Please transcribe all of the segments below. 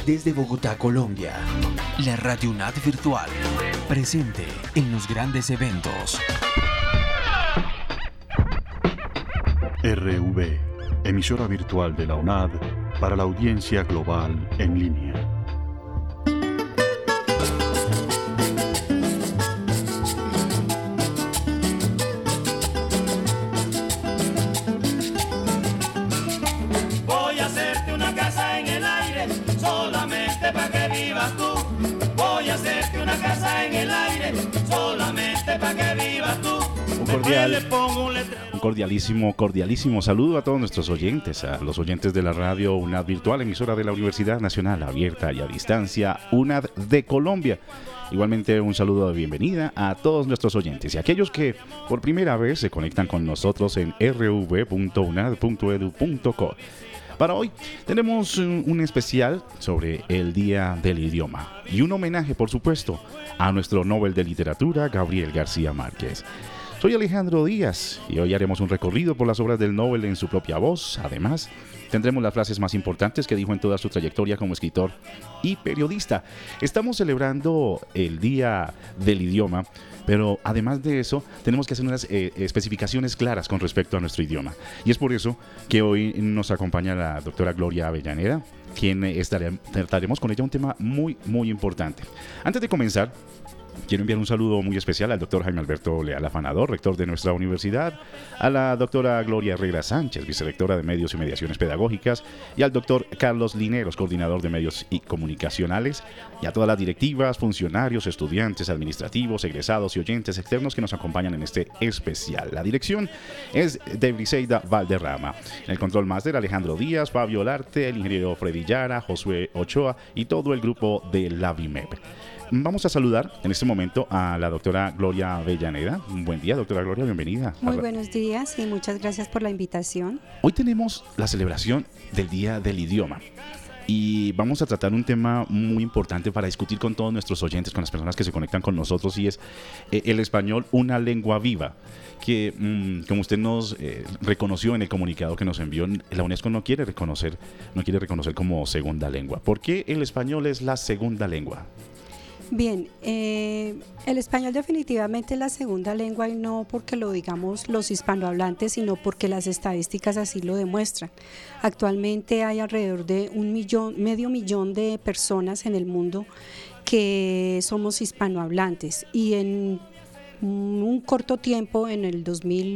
Desde Bogotá, Colombia, la Radio UNAD Virtual, presente en los grandes eventos. RV, emisora virtual de la UNAD para la audiencia global en línea. Voy a hacerte una casa en el aire, solamente para que vivas tú. Voy a hacerte una casa en el aire, solamente para que vivas tú. Un cordialísimo saludo a todos nuestros oyentes, a los oyentes de la radio UNAD Virtual, emisora de la Universidad Nacional Abierta y a Distancia, UNAD de Colombia. Igualmente un saludo de bienvenida a todos nuestros oyentes y a aquellos que por primera vez se conectan con nosotros en rv.unad.edu.co. Para hoy tenemos un especial sobre el Día del Idioma y un homenaje, por supuesto, a nuestro Nobel de Literatura, Gabriel García Márquez. Soy Alejandro Díaz y hoy haremos un recorrido por las obras del Nobel en su propia voz. Además, tendremos las frases más importantes que dijo en toda su trayectoria como escritor y periodista. Estamos celebrando el Día del Idioma, pero además de eso, tenemos que hacer unas especificaciones claras con respecto a nuestro idioma. Y es por eso que hoy nos acompaña la doctora Gloria Avellaneda, quien trataremos con ella un tema muy, muy importante. Antes de comenzar, quiero enviar un saludo muy especial al doctor Jaime Alberto Leal Afanador, rector de nuestra universidad, a la doctora Gloria Herrera Sánchez, vicerrectora de Medios y Mediaciones Pedagógicas, y al doctor Carlos Lineros, coordinador de Medios y Comunicacionales, y a todas las directivas, funcionarios, estudiantes, administrativos, egresados y oyentes externos que nos acompañan en este especial. La dirección es de Briseida Valderrama. En el control máster, Alejandro Díaz, Fabio Olarte, el ingeniero Freddy Yara, Josué Ochoa y todo el grupo de la VIMEP. Vamos a saludar en este momento a la doctora Gloria Avellaneda. Buen día, doctora Gloria, bienvenida. Muy buenos días y muchas gracias por la invitación. Hoy tenemos la celebración del Día del Idioma y vamos a tratar un tema muy importante para discutir con todos nuestros oyentes, con las personas que se conectan con nosotros, y es el español, una lengua viva, que como usted nos reconoció en el comunicado que nos envió, la UNESCO no quiere reconocer como segunda lengua. ¿Por qué el español es la segunda lengua? Bien, el español definitivamente es la segunda lengua y no porque lo digamos los hispanohablantes, sino porque las estadísticas así lo demuestran. Actualmente hay alrededor de medio millón de personas en el mundo que somos hispanohablantes y en un corto tiempo, en el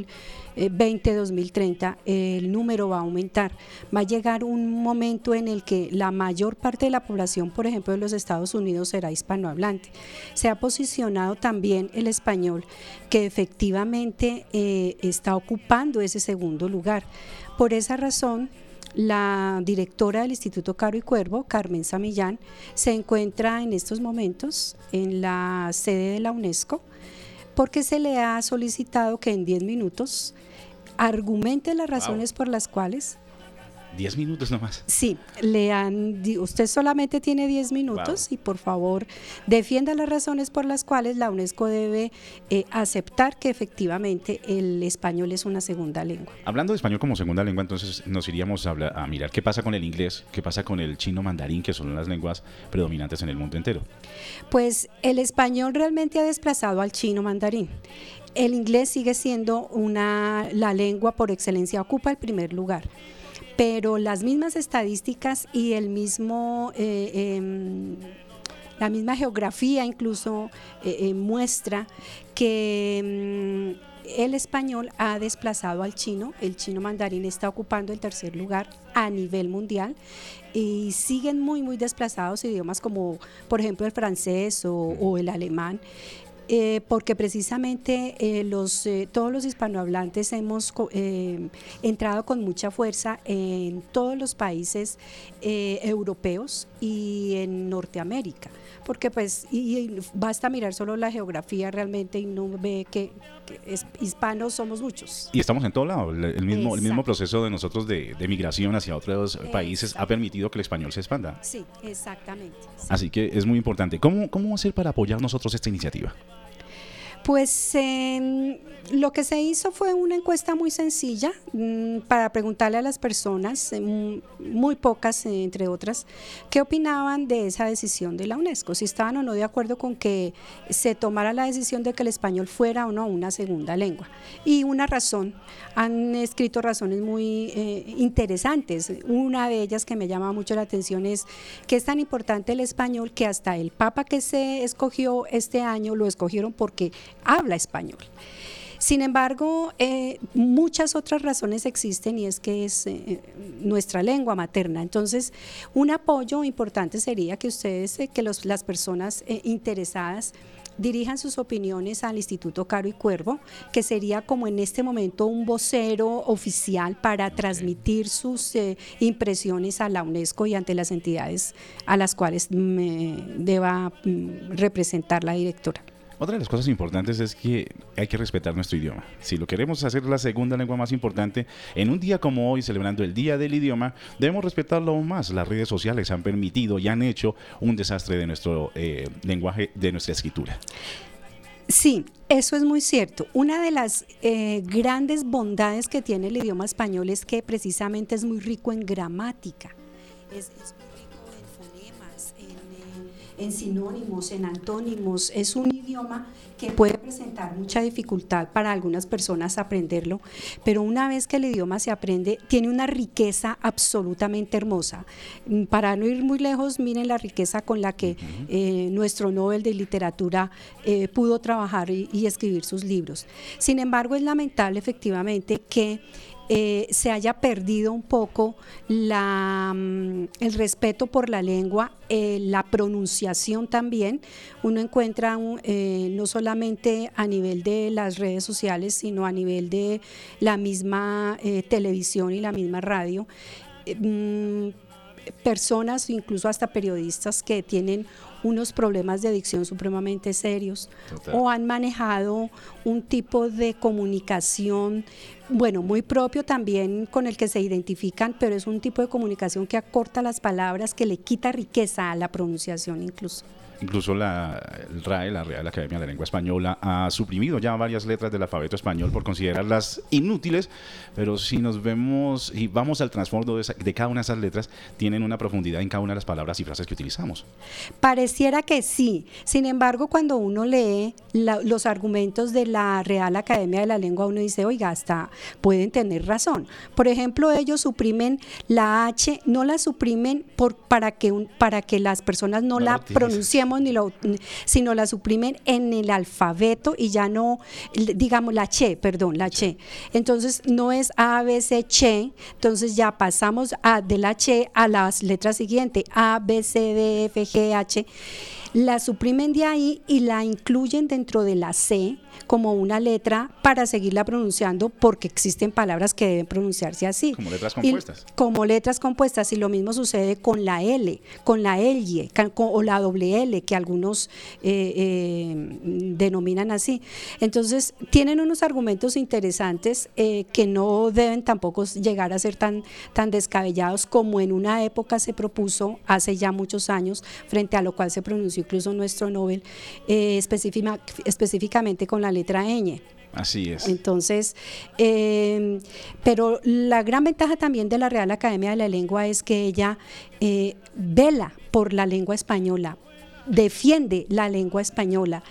2020-2030, el número va a aumentar. Va a llegar un momento en el que la mayor parte de la población, por ejemplo, de los Estados Unidos será hispanohablante. Se ha posicionado también el español, que efectivamente está ocupando ese segundo lugar. Por esa razón, la directora del Instituto Caro y Cuervo, Carmen Samillán, se encuentra en estos momentos en la sede de la UNESCO, porque se le ha solicitado que en 10 minutos argumente las razones por las cuales... 10 minutos nomás. Sí, usted solamente tiene 10 minutos y por favor defienda las razones por las cuales la UNESCO debe aceptar que efectivamente el español es una segunda lengua. Hablando de español como segunda lengua, entonces nos iríamos a mirar qué pasa con el inglés, qué pasa con el chino mandarín, que son las lenguas predominantes en el mundo entero. Pues el español realmente ha desplazado al chino mandarín. El inglés sigue siendo la lengua por excelencia, ocupa el primer lugar. Pero las mismas estadísticas y la misma geografía incluso muestra que el español ha desplazado al chino. El chino mandarín está ocupando el tercer lugar a nivel mundial y siguen muy, muy desplazados idiomas como, por ejemplo, el francés o el alemán. Porque precisamente todos los hispanohablantes hemos entrado con mucha fuerza en todos los países europeos y en Norteamérica, porque pues y basta mirar solo la geografía realmente y no ve que hispanos somos muchos. Y estamos en todo lado, el mismo proceso de nosotros de migración hacia otros países ha permitido que el español se expanda. Sí, exactamente. Sí. Así que es muy importante. ¿Cómo hacer para apoyar nosotros esta iniciativa? Pues lo que se hizo fue una encuesta muy sencilla para preguntarle a las personas, muy pocas entre otras, qué opinaban de esa decisión de la UNESCO, si estaban o no de acuerdo con que se tomara la decisión de que el español fuera o no una segunda lengua. Y una razón, han escrito razones muy interesantes. Una de ellas que me llama mucho la atención es que es tan importante el español que hasta el Papa que se escogió este año lo escogieron porque habla español. Sin embargo, muchas otras razones existen y es que es nuestra lengua materna. Entonces, un apoyo importante sería que ustedes, las personas interesadas, dirijan sus opiniones al Instituto Caro y Cuervo, que sería como en este momento un vocero oficial para transmitir sus impresiones a la UNESCO y ante las entidades a las cuales deba representar la directora. Otra de las cosas importantes es que hay que respetar nuestro idioma. Si lo queremos hacer la segunda lengua más importante, en un día como hoy, celebrando el Día del Idioma, debemos respetarlo aún más. Las redes sociales han permitido y han hecho un desastre de nuestro lenguaje, de nuestra escritura. Sí, eso es muy cierto. Una de las grandes bondades que tiene el idioma español es que precisamente es muy rico en gramática. Es en sinónimos, en antónimos. Es un idioma que puede presentar mucha dificultad para algunas personas aprenderlo, pero una vez que el idioma se aprende, tiene una riqueza absolutamente hermosa. Para no ir muy lejos, miren la riqueza con la que nuestro Nobel de Literatura pudo trabajar y escribir sus libros. Sin embargo, es lamentable efectivamente que se haya perdido un poco el respeto por la lengua, la pronunciación también. Uno encuentra no solamente a nivel de las redes sociales, sino a nivel de la misma televisión y la misma radio, personas, incluso hasta periodistas, que tienen unos problemas de dicción supremamente serios. Total. O han manejado un tipo de comunicación, bueno, muy propio también con el que se identifican, pero es un tipo de comunicación que acorta las palabras, que le quita riqueza a la pronunciación incluso. Incluso el RAE, la Real Academia de la Lengua Española, ha suprimido ya varias letras del alfabeto español por considerarlas inútiles, pero si nos vemos y vamos al trasfondo de cada una de esas letras, tienen una profundidad en cada una de las palabras y frases que utilizamos. Pareciera que sí, sin embargo, cuando uno lee los argumentos de la Real Academia de la Lengua, uno dice, oiga, hasta pueden tener razón. Por ejemplo, ellos suprimen la H, no la suprimen para que las personas no la pronunciemos, sino la suprimen en el alfabeto y ya no, digamos la che. Entonces no es A, B, C, che, entonces ya pasamos de la che a las letras siguientes, A, B, C, D, F, G, H. La suprimen de ahí y la incluyen dentro de la C como una letra para seguirla pronunciando, porque existen palabras que deben pronunciarse así. Como letras compuestas. Como letras compuestas, y lo mismo sucede con la L, con la L o la doble L, que algunos denominan así. Entonces, tienen unos argumentos interesantes que no deben tampoco llegar a ser tan descabellados como en una época se propuso, hace ya muchos años, frente a lo cual se pronunció incluso nuestro Nobel, específicamente con la letra ñ. Así es. Entonces, pero la gran ventaja también de la Real Academia de la Lengua es que ella vela por la lengua española, defiende la lengua española,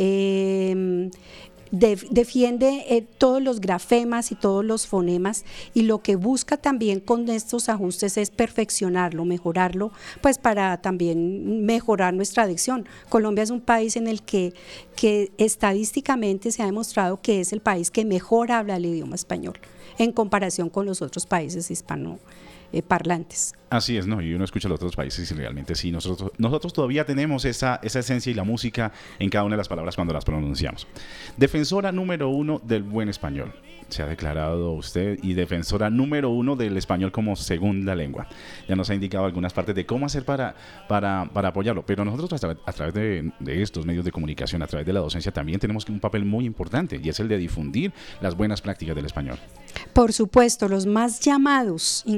defiende todos los grafemas y todos los fonemas, y lo que busca también con estos ajustes es perfeccionarlo, mejorarlo, pues para también mejorar nuestra dicción. Colombia es un país en el que estadísticamente se ha demostrado que es el país que mejor habla el idioma español en comparación con los otros países hispanoparlantes. Así es, ¿no? Y uno escucha a los otros países y realmente sí, nosotros todavía tenemos esa esencia y la música en cada una de las palabras cuando las pronunciamos. Defensora número 1 del buen español, se ha declarado usted, y defensora número 1 del español como segunda lengua. Ya nos ha indicado algunas partes de cómo hacer para apoyarlo, pero nosotros a través de estos medios de comunicación, a través de la docencia, también tenemos un papel muy importante, y es el de difundir las buenas prácticas del español. Por supuesto, los más llamados, incluso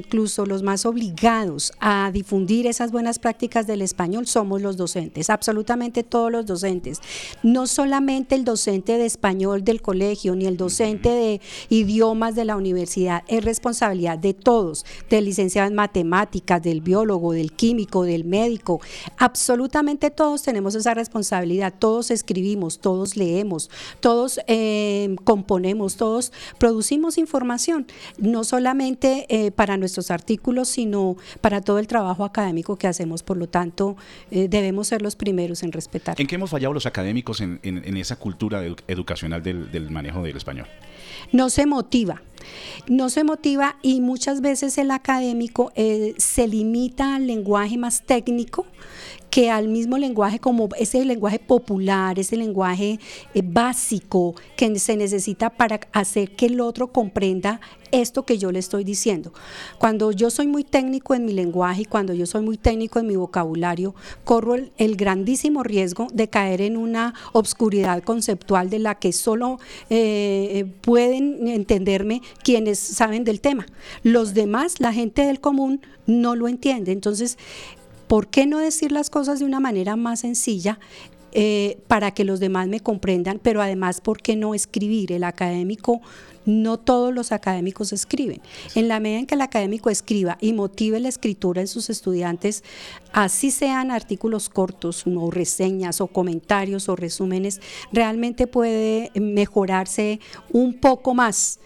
los más obligados a difundir esas buenas prácticas del español somos los docentes, absolutamente todos los docentes. No solamente el docente de español del colegio, ni el docente de idiomas de la universidad, es responsabilidad de todos, del licenciado en matemáticas, del biólogo, del químico, del médico. Absolutamente todos tenemos esa responsabilidad, todos escribimos, todos leemos, todos componemos, todos producimos información, no solamente para nuestros artículos, sino para todo el trabajo académico que hacemos. Por lo tanto, debemos ser los primeros en respetar. ¿En qué hemos fallado los académicos en esa cultura educacional del manejo del español? No se motiva y muchas veces el académico se limita al lenguaje más técnico que al mismo lenguaje, como ese lenguaje popular, ese lenguaje básico que se necesita para hacer que el otro comprenda esto que yo le estoy diciendo. Cuando yo soy muy técnico en mi lenguaje y cuando yo soy muy técnico en mi vocabulario, corro el grandísimo riesgo de caer en una obscuridad conceptual de la que solo pueden entenderme quienes saben del tema. Los demás, la gente del común, no lo entiende. Entonces, ¿por qué no decir las cosas de una manera más sencilla para que los demás me comprendan? Pero además, ¿por qué no escribir? El académico, no todos los académicos escriben. En la medida en que el académico escriba y motive la escritura en sus estudiantes, así sean artículos cortos o reseñas o comentarios o resúmenes, realmente puede mejorarse un poco más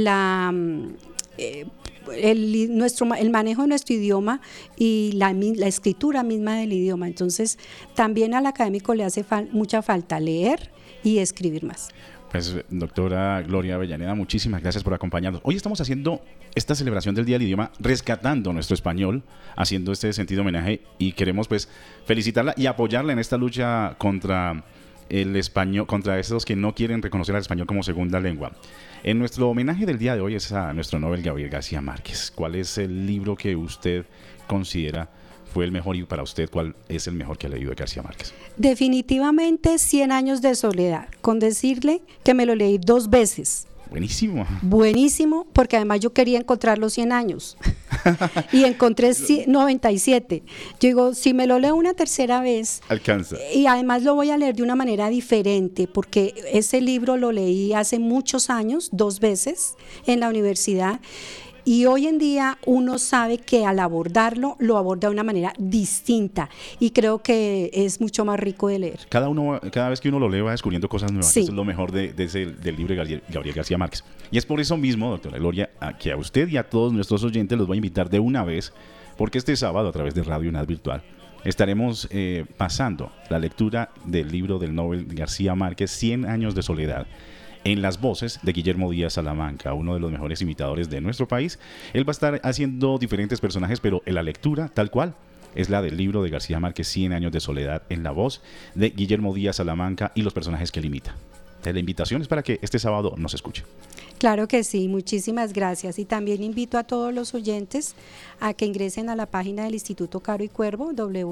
el manejo de nuestro idioma y la escritura misma del idioma. Entonces, también al académico le hace mucha falta leer y escribir más. Pues, doctora Gloria Avellaneda, muchísimas gracias por acompañarnos. Hoy estamos haciendo esta celebración del Día del Idioma, rescatando nuestro español, haciendo este sentido homenaje, y queremos pues felicitarla y apoyarla en esta lucha contra el español, contra esos que no quieren reconocer al español como segunda lengua. En nuestro homenaje del día de hoy es a nuestro Nobel Gabriel García Márquez. ¿Cuál es el libro que usted considera fue el mejor, y para usted cuál es el mejor que ha leído de García Márquez? Definitivamente 100 años de soledad, con decirle que me lo leí 2 veces. Buenísimo. Buenísimo, porque además yo quería encontrar los 100 años y encontré 97. Yo digo, si me lo leo una tercera vez, alcanza. Y además lo voy a leer de una manera diferente, porque ese libro lo leí hace muchos años, 2 veces en la universidad. Y hoy en día uno sabe que al abordarlo, lo aborda de una manera distinta, y creo que es mucho más rico de leer. Cada vez que uno lo lee va descubriendo cosas nuevas. Sí. Eso es lo mejor del libro de Gabriel García Márquez. Y es por eso mismo, doctora Gloria, que a usted y a todos nuestros oyentes los voy a invitar de una vez, porque este sábado a través de Radio UNAD Virtual estaremos pasando la lectura del libro del Nobel García Márquez, 100 años de soledad, en las voces de Guillermo Díaz Salamanca, uno de los mejores imitadores de nuestro país. Él va a estar haciendo diferentes personajes, pero en la lectura, tal cual, es la del libro de García Márquez, 100 años de soledad, en la voz de Guillermo Díaz Salamanca y los personajes que él imita. La invitación es para que este sábado nos escuche. Claro que sí, muchísimas gracias. Y también invito a todos los oyentes a que ingresen a la página del Instituto Caro y Cuervo,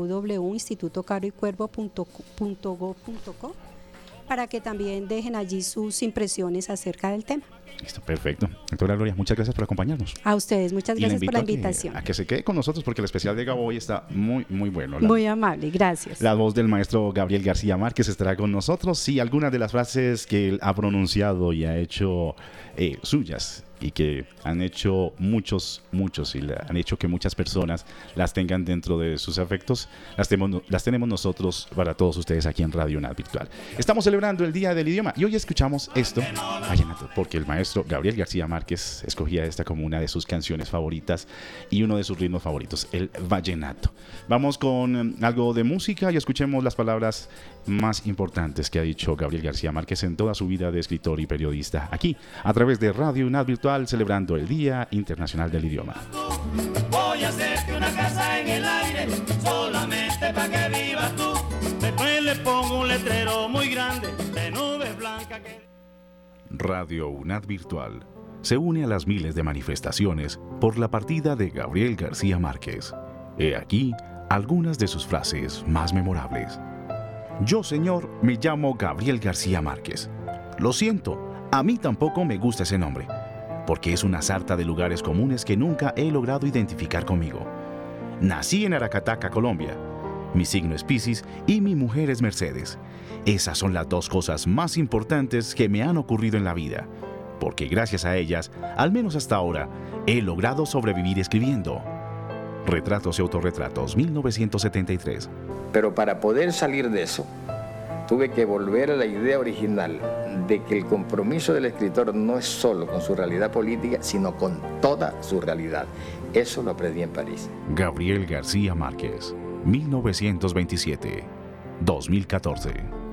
www.institutocaroycuervo.gov.co, para que también dejen allí sus impresiones acerca del tema. Listo, perfecto. Doctora Gloria, muchas gracias por acompañarnos. A ustedes, muchas gracias por la invitación. A que se quede con nosotros, porque el especial de Gabo hoy está muy, muy bueno. Muy amable, gracias. La voz del maestro Gabriel García Márquez estará con nosotros. Sí, algunas de las frases que él ha pronunciado y ha hecho suyas, y que han hecho muchos, y han hecho que muchas personas las tengan dentro de sus afectos, las tenemos nosotros para todos ustedes aquí en Radio UNAD Virtual. Estamos celebrando el Día del Idioma y hoy escuchamos esto, vallenato, porque el maestro Gabriel García Márquez escogía esta como una de sus canciones favoritas y uno de sus ritmos favoritos, el vallenato. Vamos con algo de música y escuchemos las palabras más importantes que ha dicho Gabriel García Márquez en toda su vida de escritor y periodista, aquí a través de Radio UNAD Virtual, celebrando el Día Internacional del Idioma. Voy a hacerte una casa en el aire, solamente para que vivas tú. Después le pongo un letrero muy grande de nubes blancas que... Radio UNAD Virtual se une a las miles de manifestaciones por la partida de Gabriel García Márquez. He aquí algunas de sus frases más memorables. Yo, señor, me llamo Gabriel García Márquez. Lo siento, a mí tampoco me gusta ese nombre. porque es una sarta de lugares comunes que nunca he logrado identificar conmigo. Nací en Aracataca, Colombia. Mi signo es Piscis y mi mujer es Mercedes. Esas son las dos cosas más importantes que me han ocurrido en la vida, porque gracias a ellas, al menos hasta ahora, he logrado sobrevivir escribiendo. Retratos y autorretratos, 1973. Pero para poder salir de eso, tuve que volver a la idea original de que el compromiso del escritor no es solo con su realidad política, sino con toda su realidad. Eso lo aprendí en París. Gabriel García Márquez, 1927, 2014.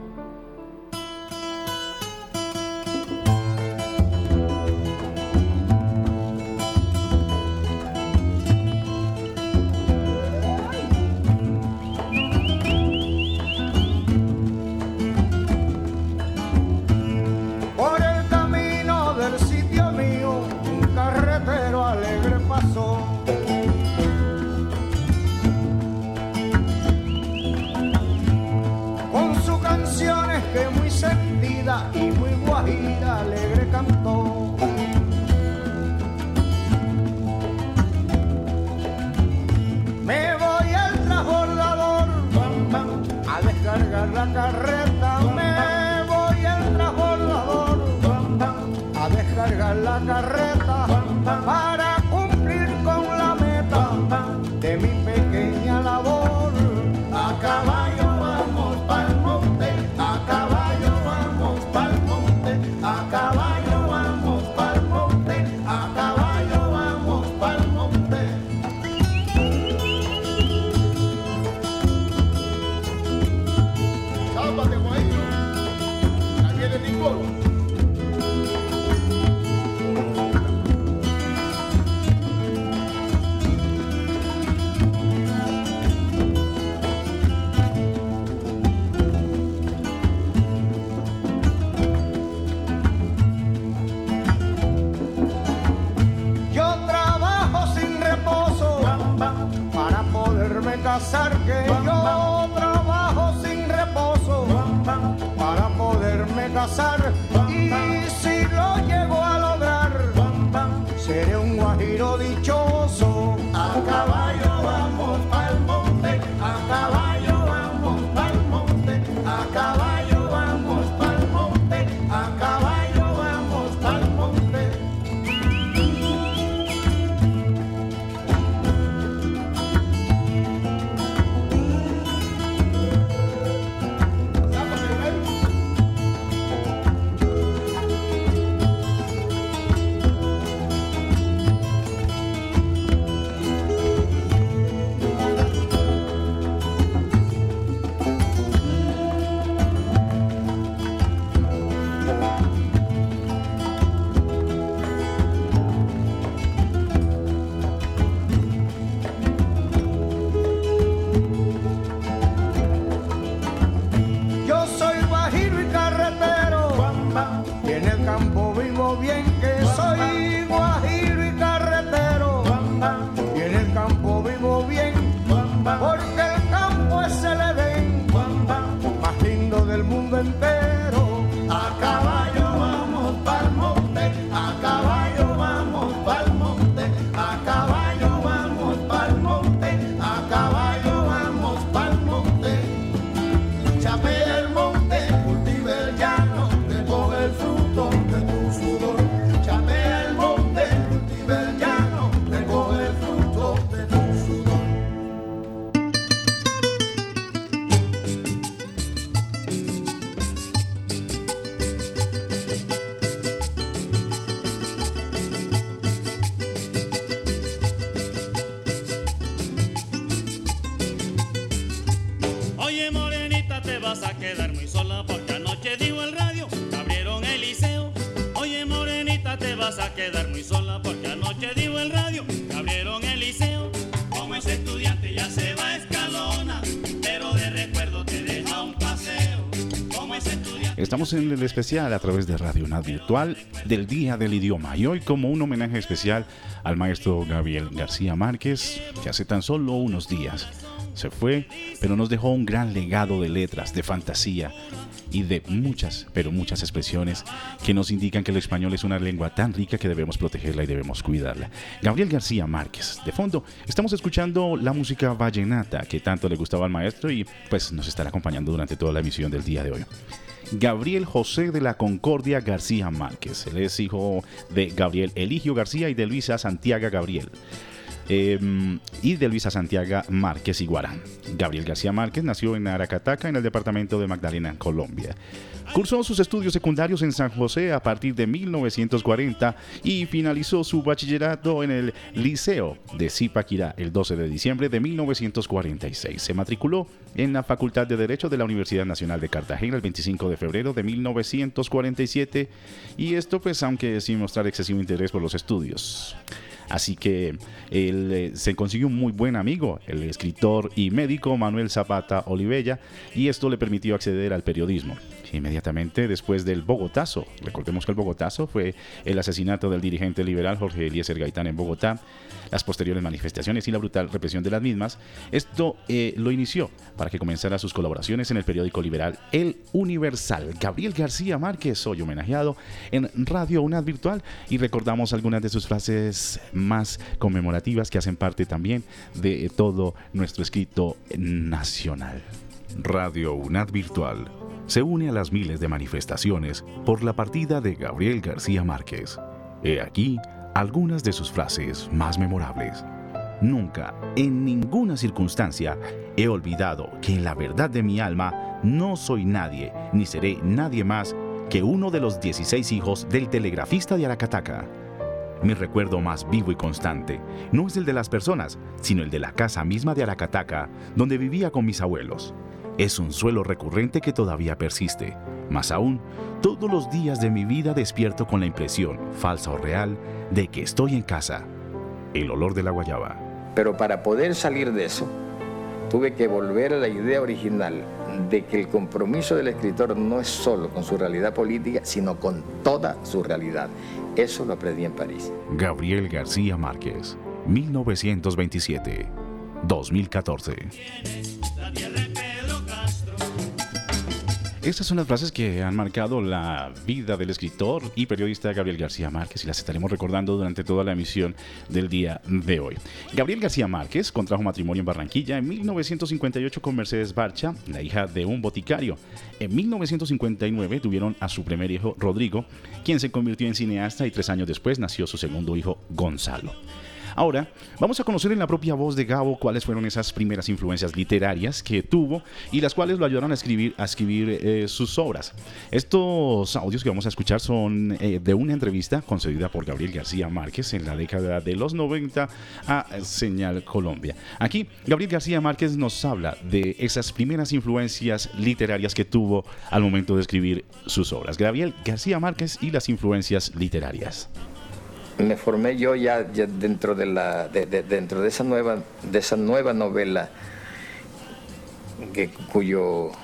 Y muy guajira alegre cantó. Me voy al transbordador a descargar la carreta. Me voy al transbordador a descargar la carreta para cumplir con la meta de mi pequeña labor. A caballo vamos pa'l monte, a caballo vamos pa'l monte, a caballo vamos pa'l monte, a caballo vamos pa'l monte. Sábate, guayo, ahí viene Nicolo. Que yo trabajo sin reposo para poderme casar, y si lo llego a lograr seré un guajiro dichoso. A caballo vamos pa'l monte, a caballo vamos pa'l monte, a caballo vamos pa'l monte, a caballo vamos pa'l monte. Entero. A caballo vamos pa'l monte, a caballo vamos pa'l monte, a caballo vamos pa'l monte, a caballo vamos pa'l monte. Chapea el monte, cultiva el llano, recoge el fruto de tu sudor. Chapea el monte, cultiva el llano, recoge el fruto de tu sudor. Vas a quedar muy sola porque anoche dijo el radio, abrieron el liceo. Oye morenita, te vas a quedar muy sola porque anoche dijo el radio, abrieron el liceo. Como ese estudiante ya se va a Escalona, pero de recuerdo te deja un paseo. Como ese estudiante. Estamos en el especial a través de Radio UNAD Virtual del Día del Idioma, y hoy como un homenaje especial al maestro Gabriel García Márquez, que hace tan solo unos días se fue, pero nos dejó un gran legado de letras, de fantasía y de muchas, pero muchas expresiones que nos indican que el español es una lengua tan rica que debemos protegerla y debemos cuidarla. Gabriel García Márquez. De fondo, estamos escuchando la música vallenata que tanto le gustaba al maestro y pues nos estará acompañando durante toda la emisión del día de hoy. Gabriel José de la Concordia García Márquez. Él es hijo de Gabriel Eligio García y de Luisa Santiago Gabriel. Y de Luisa Santiago Márquez Iguarán. Gabriel García Márquez nació en Aracataca, en el departamento de Magdalena, Colombia. Cursó sus estudios secundarios en San José a partir de 1940 y finalizó su bachillerato en el Liceo de Zipaquirá el 12 de diciembre de 1946. Se matriculó en la Facultad de Derecho de la Universidad Nacional de Cartagena el 25 de febrero de 1947 y esto pues aunque sin mostrar excesivo interés por los estudios. Así que él se consiguió un muy buen amigo, el escritor y médico Manuel Zapata Olivella, y esto le permitió acceder al periodismo. Inmediatamente después del Bogotazo, recordemos que el Bogotazo fue el asesinato del dirigente liberal Jorge Eliezer Gaitán en Bogotá, las posteriores manifestaciones y la brutal represión de las mismas, esto lo inició para que comenzara sus colaboraciones en el periódico liberal El Universal. Gabriel García Márquez, hoy homenajeado en Radio UNAD Virtual, y recordamos algunas de sus frases más conmemorativas que hacen parte también de todo nuestro escrito nacional. Radio UNAD Virtual se une a las miles de manifestaciones por la partida de Gabriel García Márquez. He aquí algunas de sus frases más memorables. Nunca, en ninguna circunstancia, he olvidado que en la verdad de mi alma no soy nadie, ni seré nadie más que uno de los 16 hijos del telegrafista de Aracataca. Mi recuerdo más vivo y constante no es el de las personas, sino el de la casa misma de Aracataca, donde vivía con mis abuelos. Es un suelo recurrente que todavía persiste. Más aún, todos los días de mi vida despierto con la impresión, falsa o real, de que estoy en casa. El olor de la guayaba. Pero para poder salir de eso, tuve que volver a la idea original de que el compromiso del escritor no es solo con su realidad política, sino con toda su realidad. Eso lo aprendí en París. Gabriel García Márquez, 1927-2014. Estas son las frases que han marcado la vida del escritor y periodista Gabriel García Márquez y las estaremos recordando durante toda la emisión del día de hoy. Gabriel García Márquez contrajo matrimonio en Barranquilla en 1958 con Mercedes Barcha, la hija de un boticario. En 1959 tuvieron a su primer hijo, Rodrigo, quien se convirtió en cineasta y 3 años después nació su segundo hijo, Gonzalo. Ahora, vamos a conocer en la propia voz de Gabo cuáles fueron esas primeras influencias literarias que tuvo y las cuales lo ayudaron a escribir sus obras. Estos audios que vamos a escuchar son de una entrevista concedida por Gabriel García Márquez en la década de los 90 a Señal Colombia. Aquí, Gabriel García Márquez nos habla de esas primeras influencias literarias que tuvo al momento de escribir sus obras. Gabriel García Márquez y las influencias literarias. Me formé yo ya dentro de esa nueva novela cuyos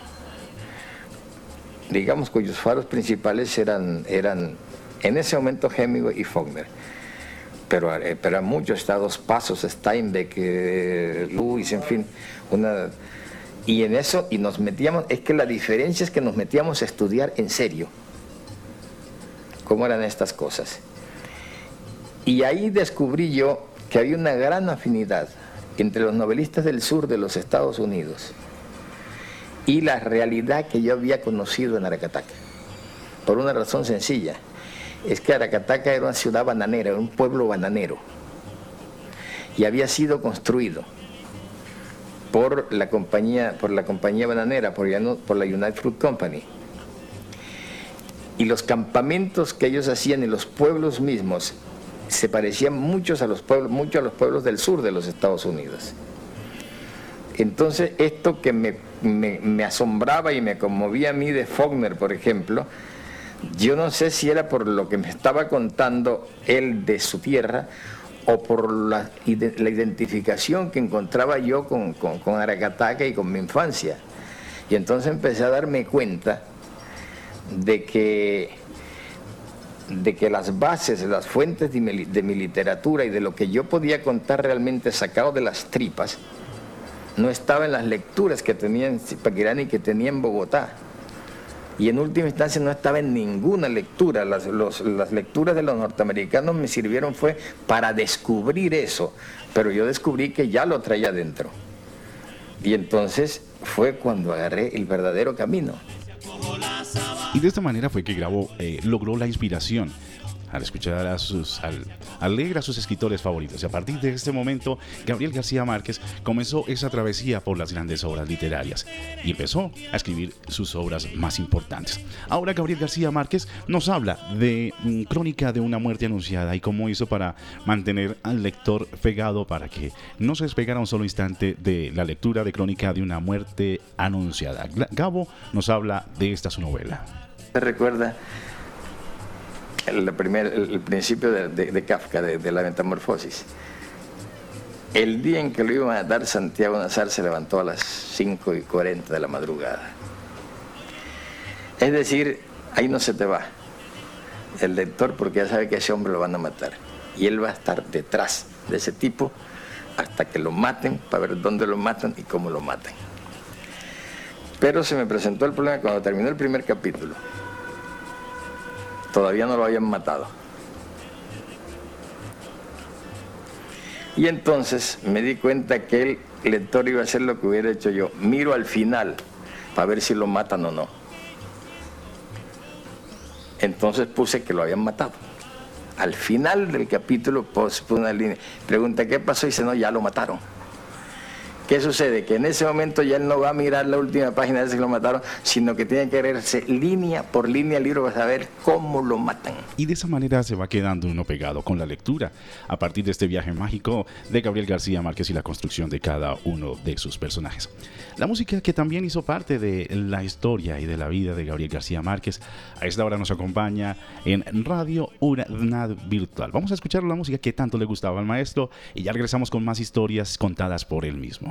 faros principales eran en ese momento Hemingway y Faulkner, pero eran muchos, está Dos Pasos, Steinbeck, Lewis, en fin, y en eso, y nos metíamos, es que la diferencia es que nos metíamos a estudiar en serio cómo eran estas cosas. Y ahí descubrí yo que había una gran afinidad entre los novelistas del sur de los Estados Unidos y la realidad que yo había conocido en Aracataca. Por una razón sencilla, es que Aracataca era una ciudad bananera, era un pueblo bananero, y había sido construido por la compañía bananera, por la United Fruit Company. Y los campamentos que ellos hacían en los pueblos mismos se parecían mucho a los pueblos del sur de los Estados Unidos. Entonces, esto que me asombraba y me conmovía a mí de Faulkner, por ejemplo, yo no sé si era por lo que me estaba contando él de su tierra o por la identificación que encontraba yo con Aracataca y con mi infancia. Y entonces empecé a darme cuenta de que las bases, las fuentes de mi literatura y de lo que yo podía contar realmente sacado de las tripas, no estaba en las lecturas que tenía en Zipaquirá y que tenía en Bogotá. Y en última instancia no estaba en ninguna lectura. Las lecturas de los norteamericanos me sirvieron fue para descubrir eso, pero yo descubrí que ya lo traía dentro. Y entonces fue cuando agarré el verdadero camino. Y de esta manera fue que Grabo logró la inspiración al escuchar al leer a sus escritores favoritos. Y a partir de este momento, Gabriel García Márquez comenzó esa travesía por las grandes obras literarias y empezó a escribir sus obras más importantes. Ahora Gabriel García Márquez nos habla de Crónica de una muerte anunciada y cómo hizo para mantener al lector pegado para que no se despegara un solo instante de la lectura de Crónica de una muerte anunciada. Gabo nos habla de esta su novela. ¿Se recuerda el principio de Kafka, de la metamorfosis? El día en que lo iban a dar, Santiago Nazar se levantó a las 5:40 de la madrugada. Es decir, ahí no se te va el lector, porque ya sabe que a ese hombre lo van a matar. Y él va a estar detrás de ese tipo hasta que lo maten, para ver dónde lo matan y cómo lo matan. Pero se me presentó el problema cuando terminó el primer capítulo. Todavía no lo habían matado. Y entonces me di cuenta que el lector iba a hacer lo que hubiera hecho yo. Miro al final para ver si lo matan o no. Entonces puse que lo habían matado. Al final del capítulo puse una línea. Pregunta, ¿qué pasó? Y dice, no, ya lo mataron. ¿Qué sucede? Que en ese momento ya él no va a mirar la última página de ese que lo mataron, sino que tiene que leerse línea por línea el libro para saber cómo lo matan. Y de esa manera se va quedando uno pegado con la lectura a partir de este viaje mágico de Gabriel García Márquez y la construcción de cada uno de sus personajes. La música que también hizo parte de la historia y de la vida de Gabriel García Márquez, a esta hora nos acompaña en Radio UNAD Virtual. Vamos a escuchar la música que tanto le gustaba al maestro y ya regresamos con más historias contadas por él mismo.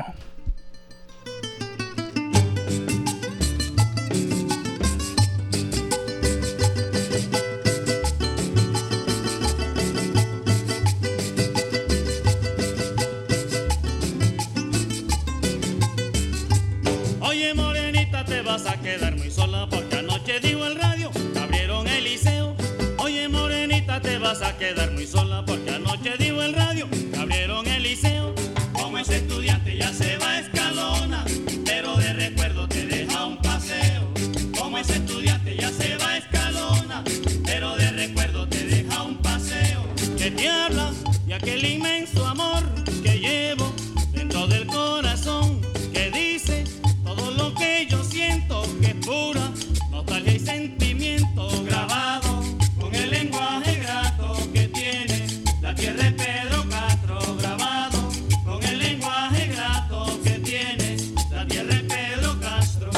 Oye, morenita, te vas a quedar muy sola porque anoche dijo el radio que abrieron el liceo. Oye, morenita, te vas a quedar muy sola porque anoche dijo el radio que abrieron el liceo. Como ese estudiante ya se va a Escalona, pero de recuerdo te deja un paseo. Como ese estudiante ya se va a Escalona, pero de recuerdo te deja un paseo. Que te habla de aquel inmenso amor que llevo dentro del corazón, que dice todo lo que yo siento, que es pura nostalgia y sentimiento, grabado con el lenguaje grato que tiene la tierra de Pedro Castro, grabado con el lenguaje grato que tiene la tierra de Pedro Castro.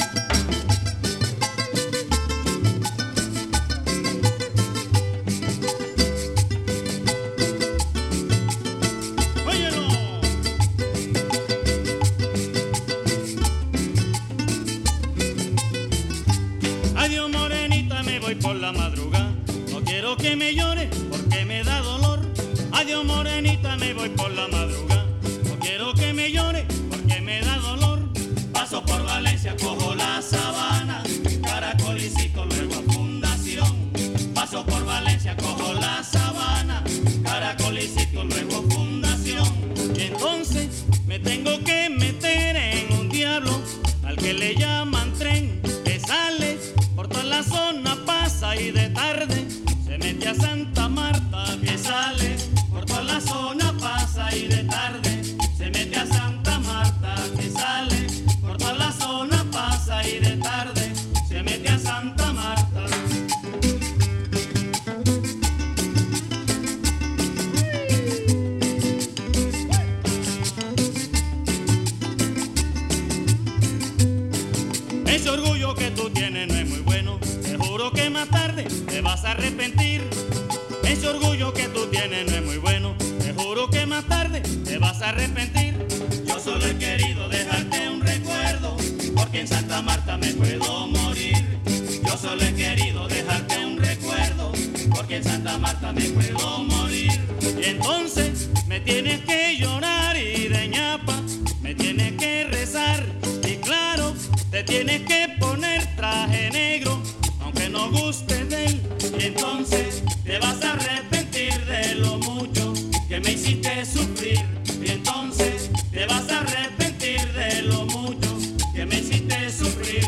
Óyelo. Adiós, morenita, me voy por la madrugada. No quiero que me llore porque me da dolor. Adiós, morenita, me voy por la madrugada. No quiero que me llore porque me da dolor. Paso por Valencia, cojo la Sabana, Caracolicito, luego a Fundación. Paso por Valencia, cojo la Sabana, Caracolicito, luego a Fundación. Y entonces me tengo que meter en un diablo al que le llaman tren, que sale por toda la zona, pasa y de tarde se mete a Santa Marta, que sale por toda la zona, pasa y de tarde se mete a Santa Marta, que sale por toda la zona, pasa y de tarde se mete a Santa Marta. Ese orgullo que tú tienes no es muy bueno, te juro que más tarde te vas a arrepentir. Ese orgullo que tú tienes no es muy bueno, te juro que más tarde te vas a arrepentir. Yo solo he querido dejarte un recuerdo, porque en Santa Marta me puedo morir. Yo solo he querido dejarte un recuerdo, porque en Santa Marta me puedo morir. Y entonces me tienes que llorar y de ñapa me tienes que te tienes que poner traje negro, aunque no guste de él, y entonces te vas a arrepentir de lo mucho que me hiciste sufrir, y entonces te vas a arrepentir de lo mucho que me hiciste sufrir.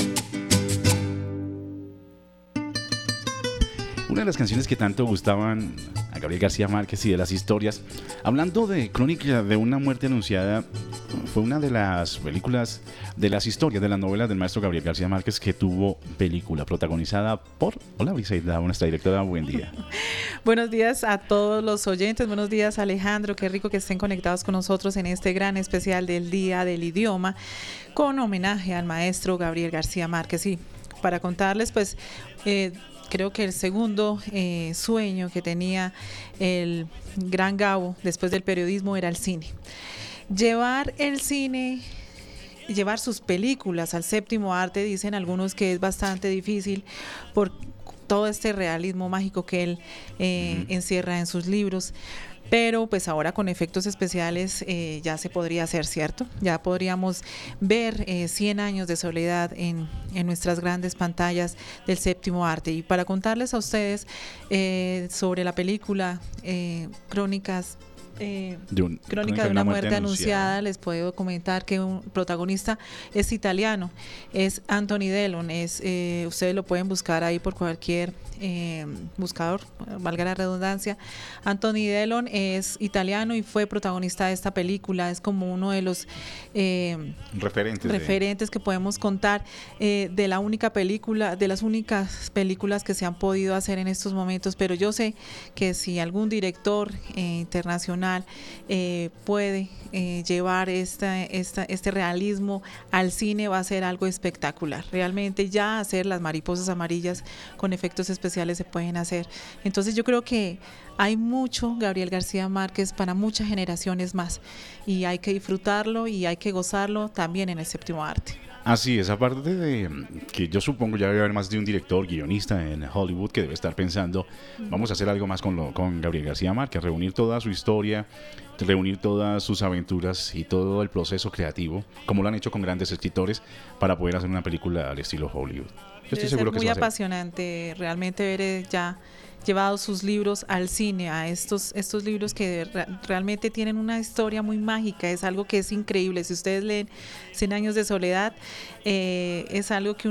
Una de las canciones que tanto gustaban a Gabriel García Márquez y de las historias, hablando de Crónica de una muerte anunciada, fue una de las películas, de las historias, de las novelas del maestro Gabriel García Márquez que tuvo película protagonizada por... Hola Briseida, nuestra directora, buen día. Buenos días a todos los oyentes, buenos días Alejandro, qué rico que estén conectados con nosotros en este gran especial del Día del Idioma, con homenaje al maestro Gabriel García Márquez. Y para contarles, pues... creo que el segundo sueño que tenía el gran Gabo después del periodismo era el cine. Llevar el cine, llevar sus películas al séptimo arte, dicen algunos que es bastante difícil por todo este realismo mágico que él encierra en sus libros. Pero pues ahora con efectos especiales ya se podría hacer, ¿cierto? Ya podríamos ver 100 años de soledad en nuestras grandes pantallas del séptimo arte. Y para contarles a ustedes sobre la película Crónica de una muerte anunciada, les puedo comentar que un protagonista es italiano, es Anthony Dellon, ustedes lo pueden buscar ahí por cualquier buscador, valga la redundancia. Anthony Dellon es italiano y fue protagonista de esta película, es como uno de los referentes que podemos contar de la única película, de las únicas películas que se han podido hacer en estos momentos, pero yo sé que si algún director internacional puede llevar este realismo al cine, va a ser algo espectacular. Realmente ya hacer las mariposas amarillas con efectos especiales se pueden hacer. Entonces yo creo que hay mucho Gabriel García Márquez para muchas generaciones más y hay que disfrutarlo y hay que gozarlo también en el séptimo arte. Así es, aparte de que yo supongo ya debe haber más de un director, guionista en Hollywood que debe estar pensando, vamos a hacer algo más con Gabriel García Márquez, reunir toda su historia, reunir todas sus aventuras y todo el proceso creativo, como lo han hecho con grandes escritores, para poder hacer una película al estilo Hollywood. Yo estoy seguro que es muy apasionante realmente ver ya llevado sus libros al cine, a estos libros que realmente tienen una historia muy mágica, es algo que es increíble. Si ustedes leen 100 años de soledad, es algo que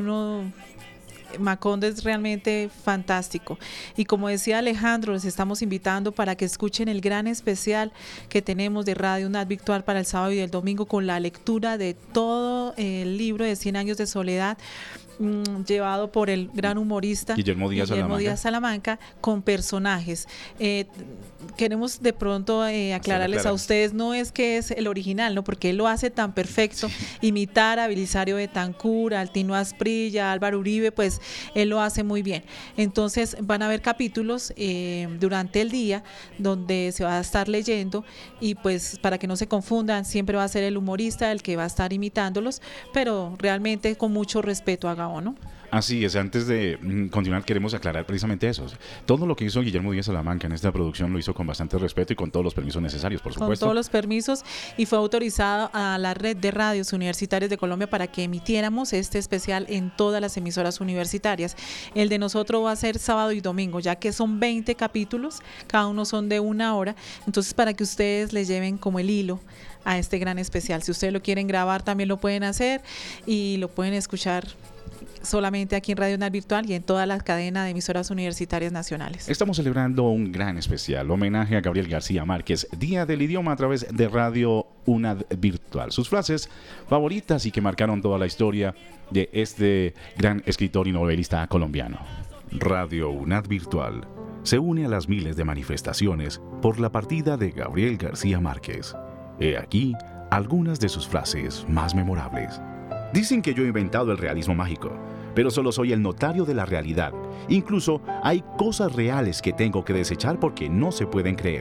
Macondo es realmente fantástico. Y como decía Alejandro, les estamos invitando para que escuchen el gran especial que tenemos de Radio UNAD Virtual para el sábado y el domingo, con la lectura de todo el libro de 100 años de soledad, llevado por el gran humorista Guillermo Díaz Salamanca, con personajes. Queremos de pronto aclararles a ustedes, no es que es el original, ¿no? Porque él lo hace tan perfecto, imitar a Belisario Betancur, al Tino Asprilla, a Álvaro Uribe, pues él lo hace muy bien. Entonces van a haber capítulos durante el día donde se va a estar leyendo, y pues para que no se confundan, siempre va a ser el humorista el que va a estar imitándolos, pero realmente con mucho respeto a Gabo, ¿no? Así es, antes de continuar queremos aclarar precisamente eso. Todo lo que hizo Guillermo Díaz Salamanca en esta producción lo hizo con bastante respeto y con todos los permisos necesarios, por supuesto. Con todos los permisos, y fue autorizado a la red de radios universitarias de Colombia para que emitiéramos este especial en todas las emisoras universitarias. El de nosotros va a ser sábado y domingo, ya que son 20 capítulos, cada uno son de 1 hora, entonces para que ustedes les lleven como el hilo a este gran especial. Si ustedes lo quieren grabar, también lo pueden hacer y lo pueden escuchar solamente aquí en Radio UNAD Virtual y en toda la cadena de emisoras universitarias nacionales. Estamos celebrando un gran especial, homenaje a Gabriel García Márquez, Día del Idioma, a través de Radio UNAD Virtual. Sus frases favoritas y que marcaron toda la historia de este gran escritor y novelista colombiano. Radio UNAD Virtual se une a las miles de manifestaciones por la partida de Gabriel García Márquez. He aquí algunas de sus frases más memorables. Dicen que yo he inventado el realismo mágico, pero solo soy el notario de la realidad. Incluso hay cosas reales que tengo que desechar porque no se pueden creer.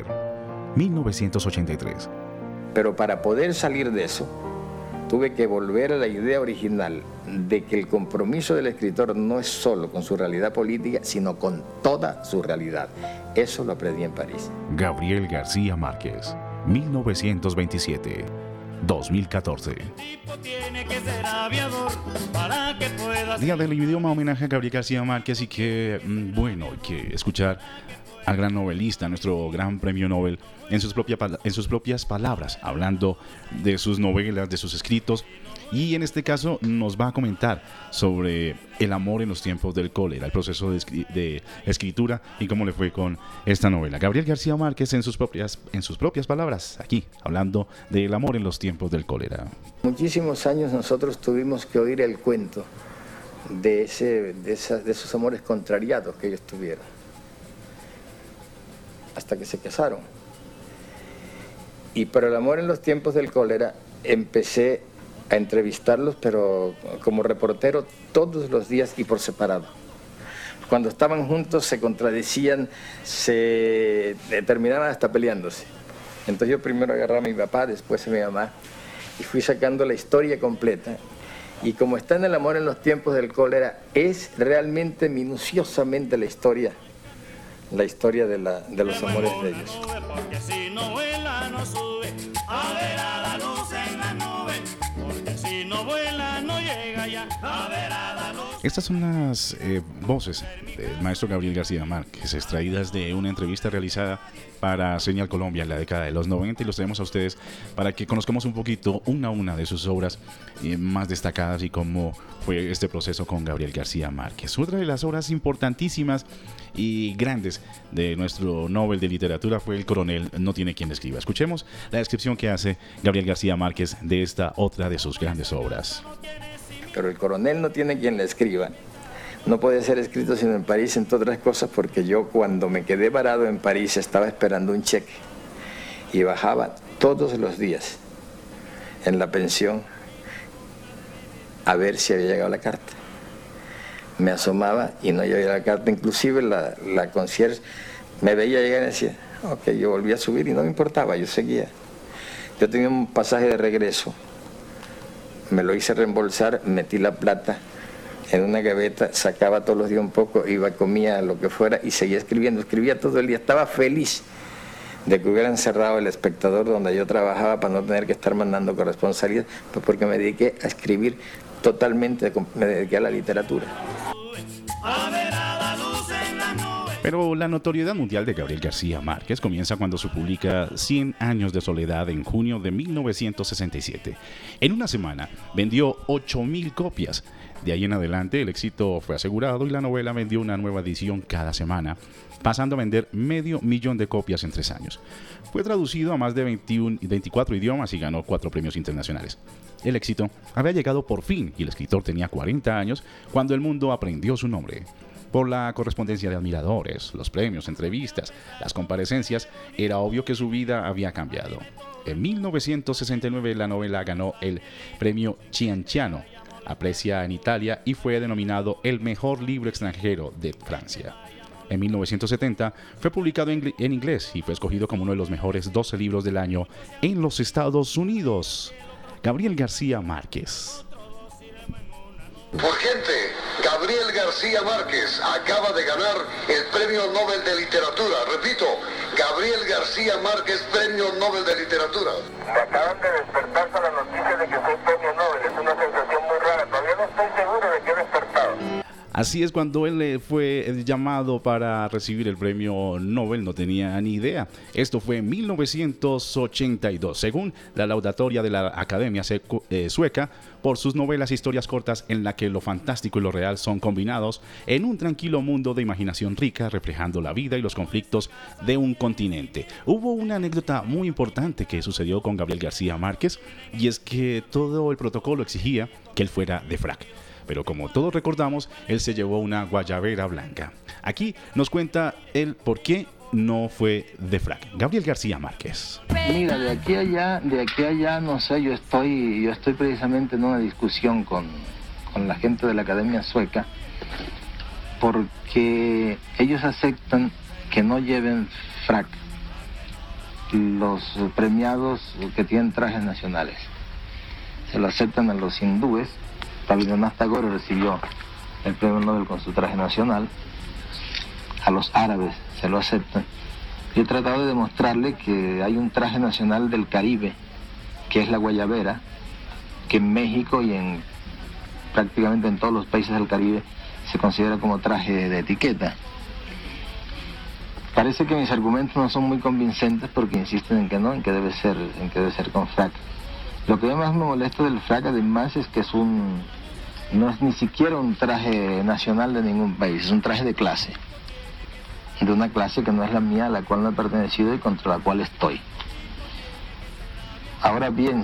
1983. Pero para poder salir de eso, tuve que volver a la idea original de que el compromiso del escritor no es solo con su realidad política, sino con toda su realidad. Eso lo aprendí en París. Gabriel García Márquez, 1927. 2014. Día del idioma, homenaje a Gabriel García Márquez, y que, bueno, hay que escuchar al gran novelista, nuestro gran premio Nobel, en sus propias palabras, hablando de sus novelas, de sus escritos, y en este caso nos va a comentar sobre el amor en los tiempos del cólera, el proceso de escritura y cómo le fue con esta novela. Gabriel García Márquez en sus propias palabras, aquí, hablando del amor en los tiempos del cólera. Muchísimos años nosotros tuvimos que oír el cuento de esos amores contrariados que ellos tuvieron, hasta que se casaron. Y para el amor en los tiempos del cólera empecé a entrevistarlos, pero como reportero todos los días y por separado. Cuando estaban juntos se contradecían, se terminaban hasta peleándose. Entonces yo primero agarraba a mi papá, después a mi mamá, y fui sacando la historia completa. Y como está en el amor en los tiempos del cólera, es realmente minuciosamente la historia de los amores de ellos. Porque si no vuela no sube, a ver a la luz en la nube, porque si no vuela no llega ya, a ver a la luz. Estas son las voces del maestro Gabriel García Márquez, extraídas de una entrevista realizada para Señal Colombia en la década de los 90, y los traemos a ustedes para que conozcamos un poquito una a una de sus obras más destacadas y cómo fue este proceso con Gabriel García Márquez. Otra de las obras importantísimas y grandes de nuestro Nobel de Literatura fue El Coronel no tiene quien le escriba. Escuchemos la descripción que hace Gabriel García Márquez de esta otra de sus grandes obras. Pero El Coronel no tiene quien le escriba. No puede ser escrito sino en París, entre otras cosas, porque yo cuando me quedé varado en París estaba esperando un cheque y bajaba todos los días en la pensión a ver si había llegado la carta. Me asomaba y no llegaba la carta, inclusive la concierge me veía llegar y decía, ok, yo volví a subir y no me importaba, yo seguía. Yo tenía un pasaje de regreso, me lo hice reembolsar, metí la plata en una gaveta, sacaba todos los días un poco, iba, comía lo que fuera y seguía escribiendo, escribía todo el día. Estaba feliz de que hubieran cerrado El Espectador donde yo trabajaba para no tener que estar mandando corresponsalías, pues porque me dediqué a escribir totalmente, me dediqué a la literatura. Pero la notoriedad mundial de Gabriel García Márquez comienza cuando se publica 100 años de soledad en junio de 1967. En una semana vendió 8,000 copias. De ahí en adelante el éxito fue asegurado y la novela vendió una nueva edición cada semana, pasando a vender 500,000 de copias en 3 años. Fue traducido a más de 24 idiomas y ganó 4 premios internacionales. El éxito había llegado por fin y el escritor tenía 40 años cuando el mundo aprendió su nombre. Por la correspondencia de admiradores, los premios, entrevistas, las comparecencias, era obvio que su vida había cambiado. En 1969 la novela ganó el premio Cianciano, Aprecia en Italia, y fue denominado el mejor libro extranjero de Francia. En 1970 fue publicado en inglés y fue escogido como uno de los mejores 12 libros del año en los Estados Unidos. Gabriel García Márquez. Urgente, Gabriel García Márquez acaba de ganar el Premio Nobel de Literatura. Repito, Gabriel García Márquez, Premio Nobel de Literatura. Me acaban de despertar con la noticia de que soy Premio Nobel. Es una sensación muy rara. Todavía no estoy seguro de que he despertado. Así es, cuando él fue llamado para recibir el premio Nobel no tenía ni idea. Esto fue en 1982, según la laudatoria de la Academia Sueca, por sus novelas e historias cortas en la que lo fantástico y lo real son combinados en un tranquilo mundo de imaginación rica, reflejando la vida y los conflictos de un continente. Hubo una anécdota muy importante que sucedió con Gabriel García Márquez, y es que todo el protocolo exigía que él fuera de frac. Pero como todos recordamos, él se llevó una guayabera blanca. Aquí nos cuenta él por qué no fue de frac. Gabriel García Márquez. Mira, de aquí a allá, no sé, yo estoy precisamente en una discusión con la gente de la Academia Sueca, porque ellos aceptan que no lleven frac los premiados que tienen trajes nacionales. Se lo aceptan a los hindúes. Rabindranath Tagore recibió el premio Nobel con su traje nacional. A los árabes se lo aceptan. Yo he tratado de demostrarle que hay un traje nacional del Caribe que es la guayabera, que en México y prácticamente en todos los países del Caribe se considera como traje de etiqueta. Parece que mis argumentos no son muy convincentes porque insisten en que no, en que debe ser con frac. Lo que más me molesta del frac además es que no es ni siquiera un traje nacional de ningún país, es un traje de clase. De una clase que no es la mía, a la cual no he pertenecido y contra la cual estoy. Ahora bien,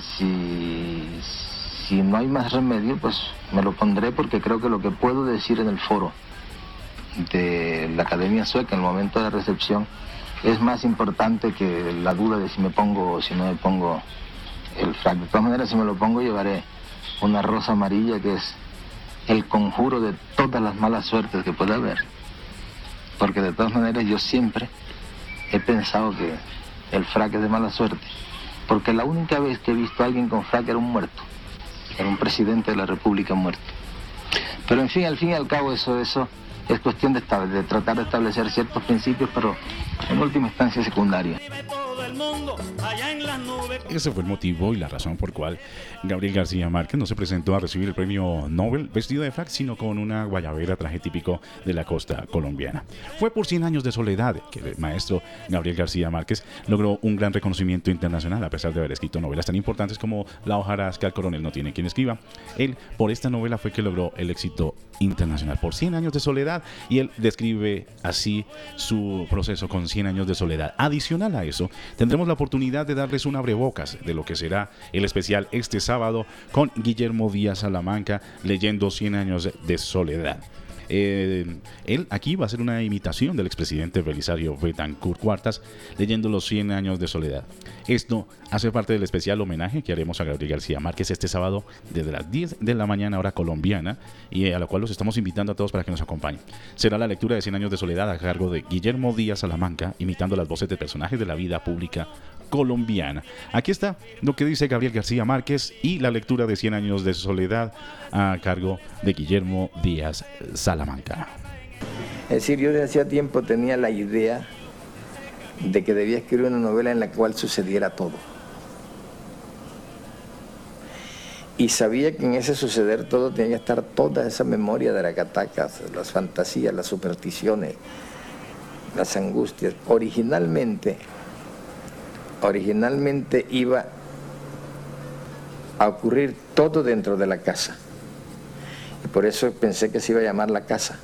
si no hay más remedio, pues me lo pondré porque creo que lo que puedo decir en el foro de la Academia Sueca en el momento de la recepción es más importante que la duda de si me pongo o si no me pongo el frac. De todas maneras, si me lo pongo, llevaré una rosa amarilla que es el conjuro de todas las malas suertes que pueda haber. Porque de todas maneras yo siempre he pensado que el frac es de mala suerte. Porque la única vez que he visto a alguien con frac era un muerto. Era un presidente de la República muerto. Pero en fin, al fin y al cabo eso es cuestión de tratar de establecer ciertos principios, pero en última instancia secundaria. Ese fue el motivo y la razón por cual Gabriel García Márquez no se presentó a recibir el premio Nobel vestido de frac, sino con una guayabera, traje típico de la costa colombiana. Fue por 100 años de soledad que el maestro Gabriel García Márquez logró un gran reconocimiento internacional, a pesar de haber escrito novelas tan importantes como La hojarasca, El coronel no tiene quien escriba. Él, por esta novela, fue que logró el éxito internacional, por 100 años de soledad, y él describe así su proceso con 100 años de soledad. Adicional a eso, tendremos la oportunidad de darles un abrebocas de lo que será el especial este sábado con Guillermo Díaz Salamanca leyendo 100 años de soledad. Él aquí va a hacer una imitación del expresidente Belisario Betancourt Cuartas leyendo los 100 años de soledad. Esto hace parte del especial homenaje que haremos a Gabriel García Márquez este sábado desde las 10 de la mañana hora colombiana, y a la cual los estamos invitando a todos para que nos acompañen. Será la lectura de 100 años de soledad a cargo de Guillermo Díaz Salamanca, imitando las voces de personajes de la vida pública colombiana. Aquí está lo que dice Gabriel García Márquez y la lectura de 100 años de soledad a cargo de Guillermo Díaz Salamanca. Es decir, yo desde hacía tiempo tenía la idea de que debía escribir una novela en la cual sucediera todo. Y sabía que en ese suceder todo tenía que estar toda esa memoria de Aracatacas, las fantasías, las supersticiones, las angustias. Originalmente iba a ocurrir todo dentro de la casa. Y por eso pensé que se iba a llamar La Casa.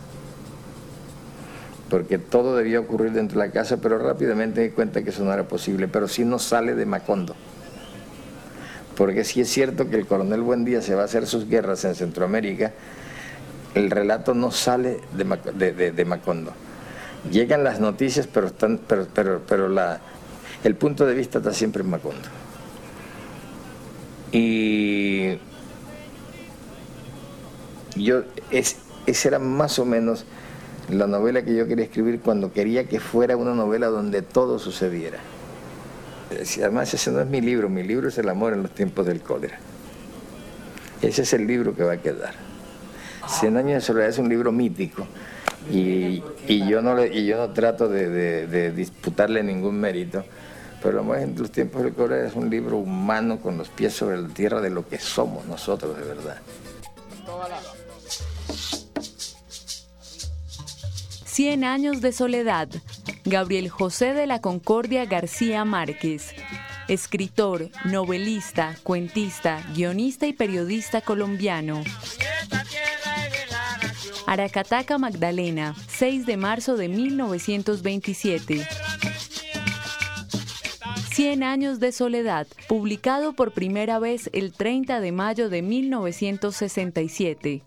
Porque todo debía ocurrir dentro de la casa, pero rápidamente me di cuenta que eso no era posible. Pero sí no sale de Macondo. Porque sí es cierto que el coronel Buendía se va a hacer sus guerras en Centroamérica, el relato no sale de Macondo. Llegan las noticias, pero el punto de vista está siempre en Macondo. Y esa era más o menos la novela que yo quería escribir cuando quería que fuera una novela donde todo sucediera. Además, ese no es mi libro es El amor en los tiempos del cólera. Ese es el libro que va a quedar. 100 años de soledad es un libro mítico y yo no trato de disputarle ningún mérito, pero El amor en los tiempos del cólera es un libro humano con los pies sobre la tierra de lo que somos nosotros de verdad. 100 años de soledad. Gabriel José de la Concordia García Márquez, escritor, novelista, cuentista, guionista y periodista colombiano. Aracataca, Magdalena, 6 de marzo de 1927. 100 años de soledad, publicado por primera vez el 30 de mayo de 1967.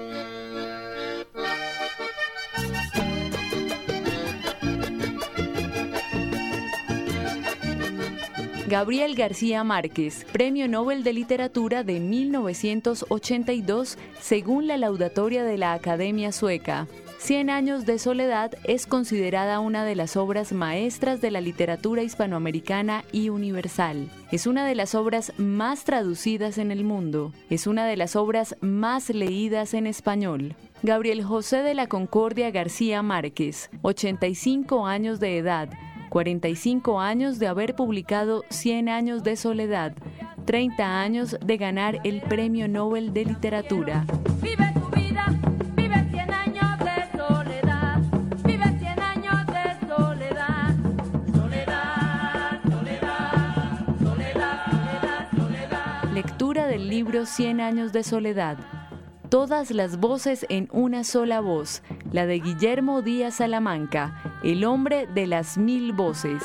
Gabriel García Márquez, Premio Nobel de Literatura de 1982, según la laudatoria de la Academia Sueca. 100 años de soledad es considerada una de las obras maestras de la literatura hispanoamericana y universal. Es una de las obras más traducidas en el mundo. Es una de las obras más leídas en español. Gabriel José de la Concordia García Márquez, 85 años de edad, 45 años de haber publicado 100 años de soledad, 30 años de ganar el Premio Nobel de Literatura. Vive tu vida, vive 100 años de soledad, vive 100 años de soledad, soledad, soledad, soledad, soledad, soledad. Lectura del libro 100 años de soledad. Todas las voces en una sola voz, la de Guillermo Díaz Salamanca, el hombre de las 1000 voces.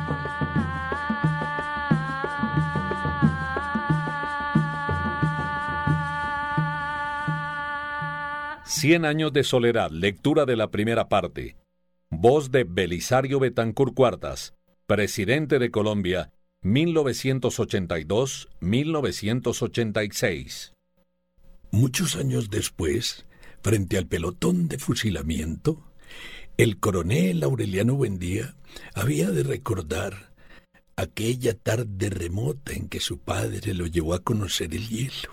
Cien años de soledad, lectura de la primera parte. Voz de Belisario Betancur Cuartas, presidente de Colombia, 1982-1986. Muchos años después, frente al pelotón de fusilamiento, el coronel Aureliano Buendía había de recordar aquella tarde remota en que su padre lo llevó a conocer el hielo.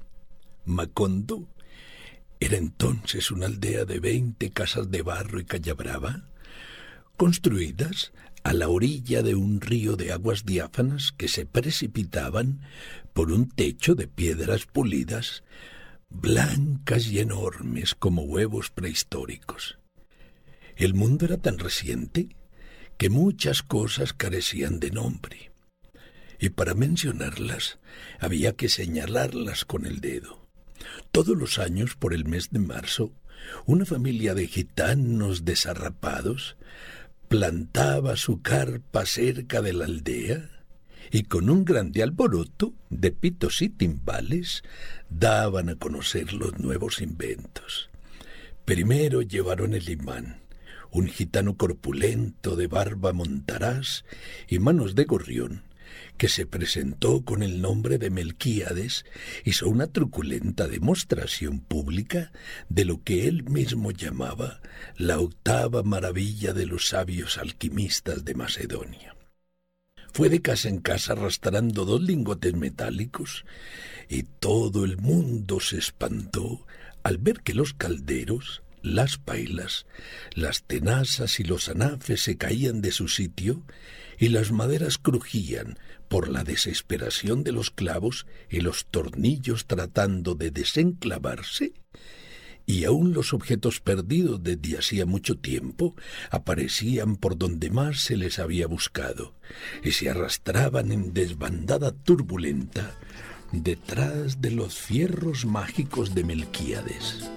Macondo era entonces una aldea de 20 casas de barro y caña brava, construidas a la orilla de un río de aguas diáfanas que se precipitaban por un techo de piedras pulidas, blancas y enormes como huevos prehistóricos. El mundo era tan reciente que muchas cosas carecían de nombre, y para mencionarlas había que señalarlas con el dedo. Todos los años, por el mes de marzo, una familia de gitanos desarrapados plantaba su carpa cerca de la aldea y con un grande alboroto de pitos y timbales daban a conocer los nuevos inventos. Primero llevaron el imán, un gitano corpulento de barba montaraz y manos de gorrión, que se presentó con el nombre de Melquíades, hizo una truculenta demostración pública de lo que él mismo llamaba la octava maravilla de los sabios alquimistas de Macedonia. Fue de casa en casa arrastrando 2 lingotes metálicos y todo el mundo se espantó al ver que los calderos, las pailas, las tenazas y los anafes se caían de su sitio y las maderas crujían por la desesperación de los clavos y los tornillos tratando de desenclavarse, y aún los objetos perdidos desde hacía mucho tiempo aparecían por donde más se les había buscado y se arrastraban en desbandada turbulenta detrás de los fierros mágicos de Melquíades.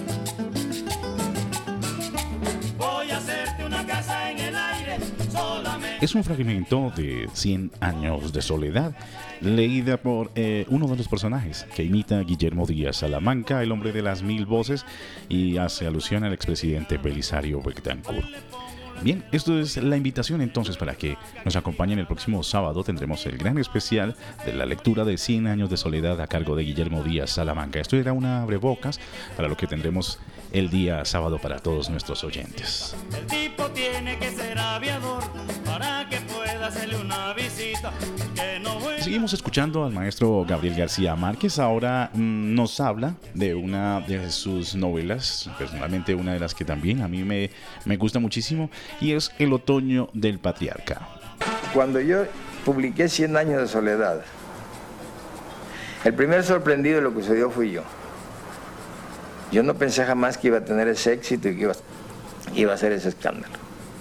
Voy a hacerte una casa en el aire, solamente. Es un fragmento de 100 años de soledad, leída por uno de los personajes que imita a Guillermo Díaz Salamanca, el hombre de las 1000 voces, y hace alusión al expresidente Belisario Betancur. Bien, esto es la invitación entonces para que nos acompañen el próximo sábado. Tendremos el gran especial de la lectura de 100 años de soledad a cargo de Guillermo Díaz Salamanca. Esto era una abrebocas para lo que tendremos el día sábado para todos nuestros oyentes. El tipo tiene que ser aviador para que pueda hacerle una visita. Que no vuelva. Seguimos escuchando al maestro Gabriel García Márquez. Ahora nos habla de una de sus novelas, personalmente una de las que también a mí me gusta muchísimo, y es El otoño del patriarca. Cuando yo publiqué 100 años de soledad, el primer sorprendido de lo que sucedió fui yo. Yo no pensé jamás que iba a tener ese éxito y que iba a hacer ese escándalo.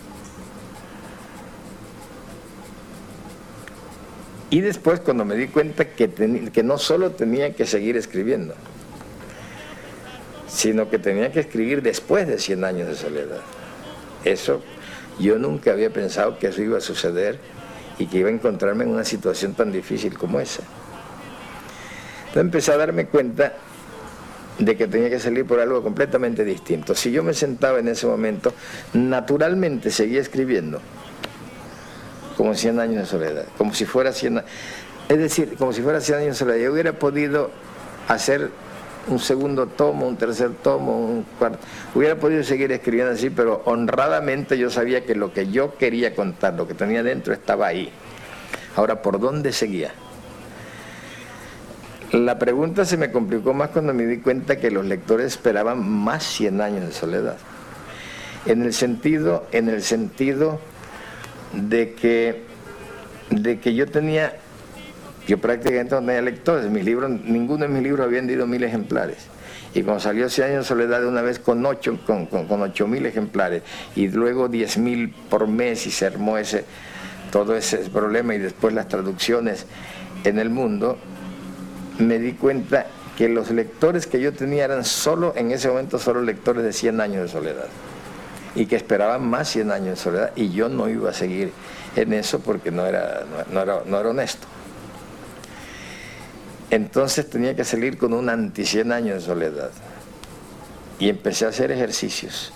Y después, cuando me di cuenta que no solo tenía que seguir escribiendo, sino que tenía que escribir después de 100 años de soledad. Eso, yo nunca había pensado que eso iba a suceder y que iba a encontrarme en una situación tan difícil como esa. Entonces empecé a darme cuenta de que tenía que salir por algo completamente distinto. Si yo me sentaba en ese momento, naturalmente seguía escribiendo, como 100 años de soledad, como si fuera 100 años, es decir, como si fuera 100 años de soledad. Yo hubiera podido hacer un segundo tomo, un tercer tomo, un cuarto, hubiera podido seguir escribiendo así, pero honradamente yo sabía que lo que yo quería contar, lo que tenía dentro, estaba ahí. Ahora, ¿por dónde seguía? La pregunta se me complicó más cuando me di cuenta que los lectores esperaban más 100 años de soledad. En el sentido de que yo tenía Yo prácticamente no tenía lectores, ninguno de mis libros había vendido 1000 ejemplares. Y cuando salió 100 años de soledad, de una vez con 8.000 ejemplares, y luego 10.000 por mes, y se armó todo ese problema, y después las traducciones en el mundo, me di cuenta que los lectores que yo tenía eran en ese momento solo lectores de 100 años de soledad, y que esperaban más 100 años de soledad, y yo no iba a seguir en eso porque no era honesto. Entonces tenía que salir con un anti 100 años de soledad, y empecé a hacer ejercicios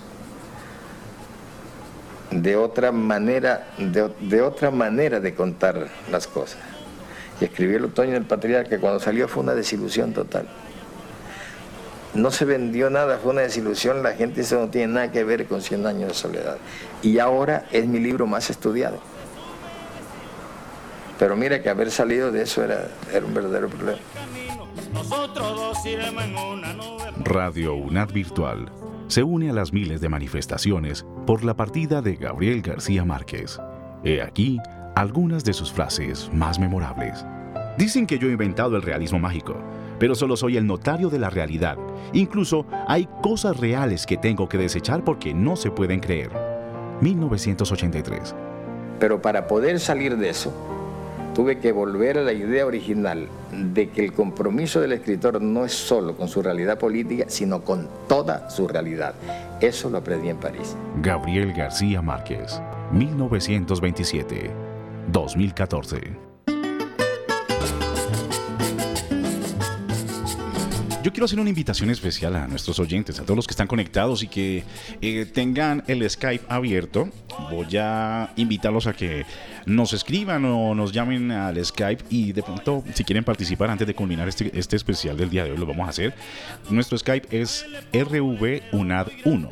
de otra manera de contar las cosas. Y escribí El otoño del patriarca, que cuando salió fue una desilusión total. No se vendió nada, fue una desilusión, la gente eso no tiene nada que ver con 100 años de soledad. Y ahora es mi libro más estudiado. Pero mira que haber salido de eso era un verdadero problema. Radio UNAD Virtual se une a las miles de manifestaciones por la partida de Gabriel García Márquez. He aquí algunas de sus frases más memorables. Dicen que yo he inventado el realismo mágico, pero solo soy el notario de la realidad. Incluso hay cosas reales que tengo que desechar porque no se pueden creer. 1983. Pero para poder salir de eso, tuve que volver a la idea original de que el compromiso del escritor no es solo con su realidad política, sino con toda su realidad. Eso lo aprendí en París. Gabriel García Márquez, 1927, 2014. Yo quiero hacer una invitación especial a nuestros oyentes, a todos los que están conectados y que tengan el Skype abierto. Voy a invitarlos a que nos escriban o nos llamen al Skype, y de pronto, si quieren participar antes de culminar este especial del día de hoy, lo vamos a hacer. Nuestro Skype es RVUNAD1.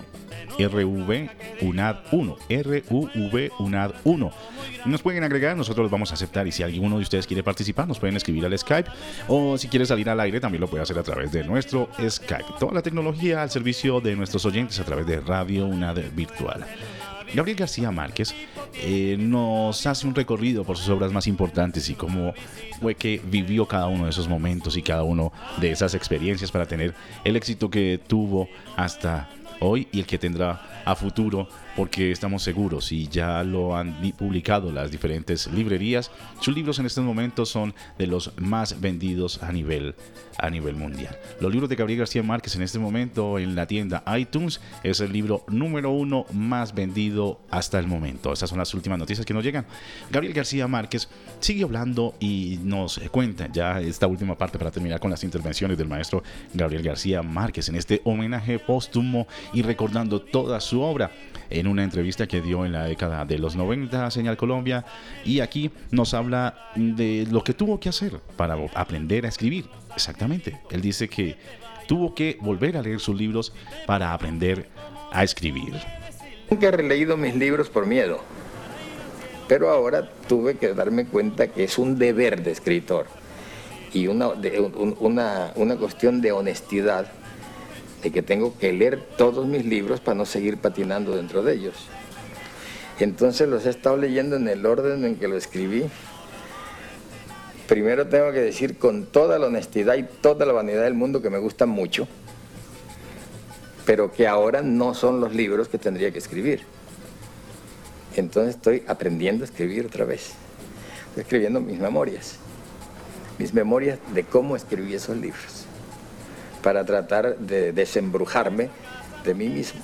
RVUNAD1. Nos pueden agregar, nosotros los vamos a aceptar, y si alguno de ustedes quiere participar, nos pueden escribir al Skype, o si quiere salir al aire también lo puede hacer a través de nuestro Skype. Toda la tecnología al servicio de nuestros oyentes a través de Radio UNAD Virtual. Gabriel García Márquez nos hace un recorrido por sus obras más importantes y cómo fue que vivió cada uno de esos momentos y cada uno de esas experiencias para tener el éxito que tuvo hasta hoy y el que tendrá a futuro, porque estamos seguros, y ya lo han publicado las diferentes librerías, sus libros en estos momentos son de los más vendidos a nivel mundial. Los libros de Gabriel García Márquez en este momento en la tienda iTunes es el libro número 1 más vendido hasta el momento. Estas son las últimas noticias que nos llegan. Gabriel García Márquez sigue hablando y nos cuenta ya esta última parte para terminar con las intervenciones del maestro Gabriel García Márquez en este homenaje póstumo y recordando toda su obra en una entrevista que dio en la década de los 90 a Señal Colombia, y aquí nos habla de lo que tuvo que hacer para aprender a escribir. Exactamente, él dice que tuvo que volver a leer sus libros para aprender a escribir. Nunca he releído mis libros por miedo, pero ahora tuve que darme cuenta que es un deber de escritor y una cuestión de honestidad, de que tengo que leer todos mis libros para no seguir patinando dentro de ellos. Entonces los he estado leyendo en el orden en que lo escribí. Primero tengo que decir con toda la honestidad y toda la vanidad del mundo que me gustan mucho, pero que ahora no son los libros que tendría que escribir. Entonces estoy aprendiendo a escribir otra vez. Estoy escribiendo mis memorias de cómo escribí esos libros, para tratar de desembrujarme de mí mismo.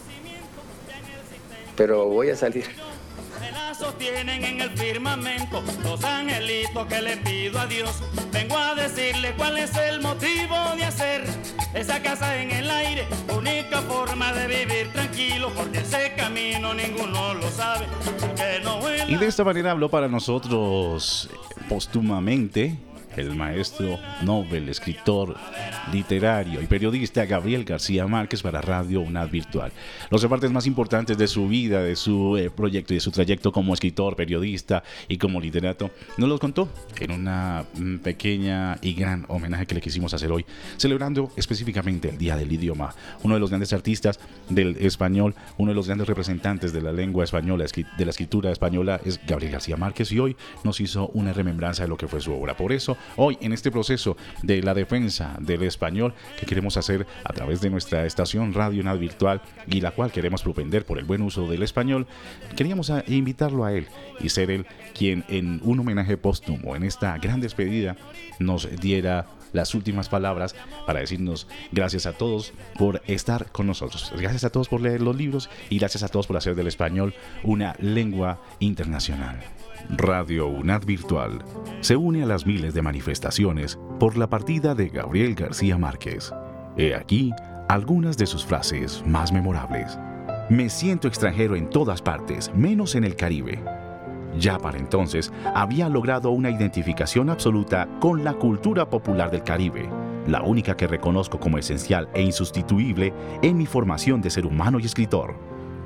Pero voy a salir. La sostienen en el firmamento los angelitos que le pido a Dios. Vengo a decirle cuál es el motivo de hacer esa casa en el aire, única forma de vivir tranquilo, porque ese camino ninguno lo sabe. Y de esta manera habló para nosotros póstumamente el maestro Nobel, escritor, literario y periodista Gabriel García Márquez para Radio UNAD Virtual. Los partes más importantes de su vida, de su proyecto y de su trayecto como escritor, periodista y como literato, nos los contó en una pequeña y gran homenaje que le quisimos hacer hoy, celebrando específicamente el Día del Idioma. Uno de los grandes artistas del español, uno de los grandes representantes de la lengua española, de la escritura española, es Gabriel García Márquez, y hoy nos hizo una remembranza de lo que fue su obra. Por eso hoy en este proceso de la defensa del español que queremos hacer a través de nuestra estación Radio UNAD Virtual y la cual queremos propender por el buen uso del español. Queríamos invitarlo a él y ser él quien en un homenaje póstumo, en esta gran despedida, nos diera las últimas palabras para decirnos gracias a todos por estar con nosotros, gracias a todos por leer los libros y gracias a todos por hacer del español una lengua internacional. Radio UNAD Virtual se une a las miles de manifestaciones por la partida de Gabriel García Márquez. He aquí algunas de sus frases más memorables. Me siento extranjero en todas partes, menos en el Caribe. Ya para entonces había logrado una identificación absoluta con la cultura popular del Caribe, la única que reconozco como esencial e insustituible en mi formación de ser humano y escritor.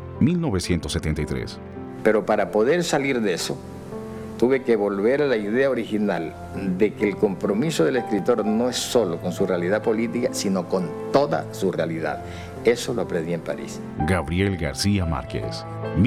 1973. Pero para poder salir de eso, tuve que volver a la idea original de que el compromiso del escritor no es solo con su realidad política, sino con toda su realidad. Eso lo aprendí en París. Gabriel García Márquez,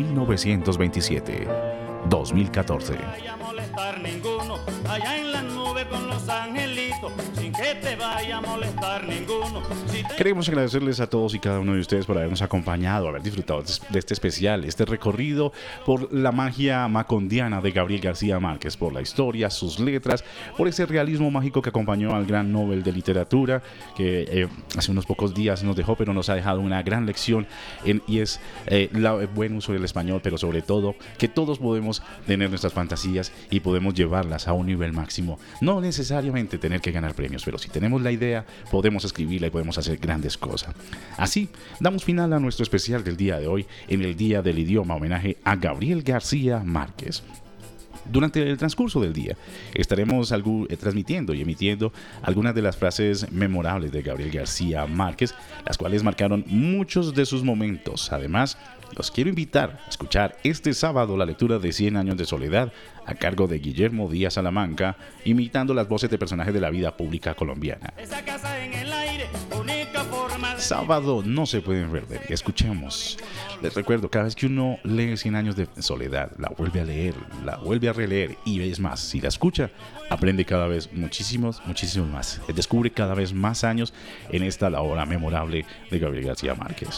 1927. 2014. Ninguno, allá en la nube con los angelitos, sin que te vaya a molestar ninguno. Queremos agradecerles a todos y cada uno de ustedes por habernos acompañado, haber disfrutado de este especial, este recorrido por la magia macondiana de Gabriel García Márquez, por la historia, sus letras, por ese realismo mágico que acompañó al gran Nobel de Literatura, que hace unos pocos días nos dejó, pero nos ha dejado una gran lección y es el buen uso del español, pero sobre todo que todos podemos tener nuestras fantasías y podemos llevarlas a un nivel máximo. No necesariamente tener que ganar premios, pero si tenemos la idea, podemos escribirla y podemos hacer grandes cosas. Así, damos final a nuestro especial del día de hoy, en el Día del Idioma, homenaje a Gabriel García Márquez. Durante el transcurso del día estaremos transmitiendo y emitiendo algunas de las frases memorables de Gabriel García Márquez, las cuales marcaron muchos de sus momentos. Además, los quiero invitar a escuchar este sábado la lectura de 100 años de soledad a cargo de Guillermo Díaz Salamanca, imitando las voces de personajes de la vida pública colombiana. Sábado no se pueden perder, escuchemos. Les recuerdo, cada vez que uno lee 100 años de soledad, la vuelve a leer, la vuelve a releer y es más, si la escucha, aprende cada vez muchísimos más. Descubre cada vez más años en esta la obra memorable de Gabriel García Márquez.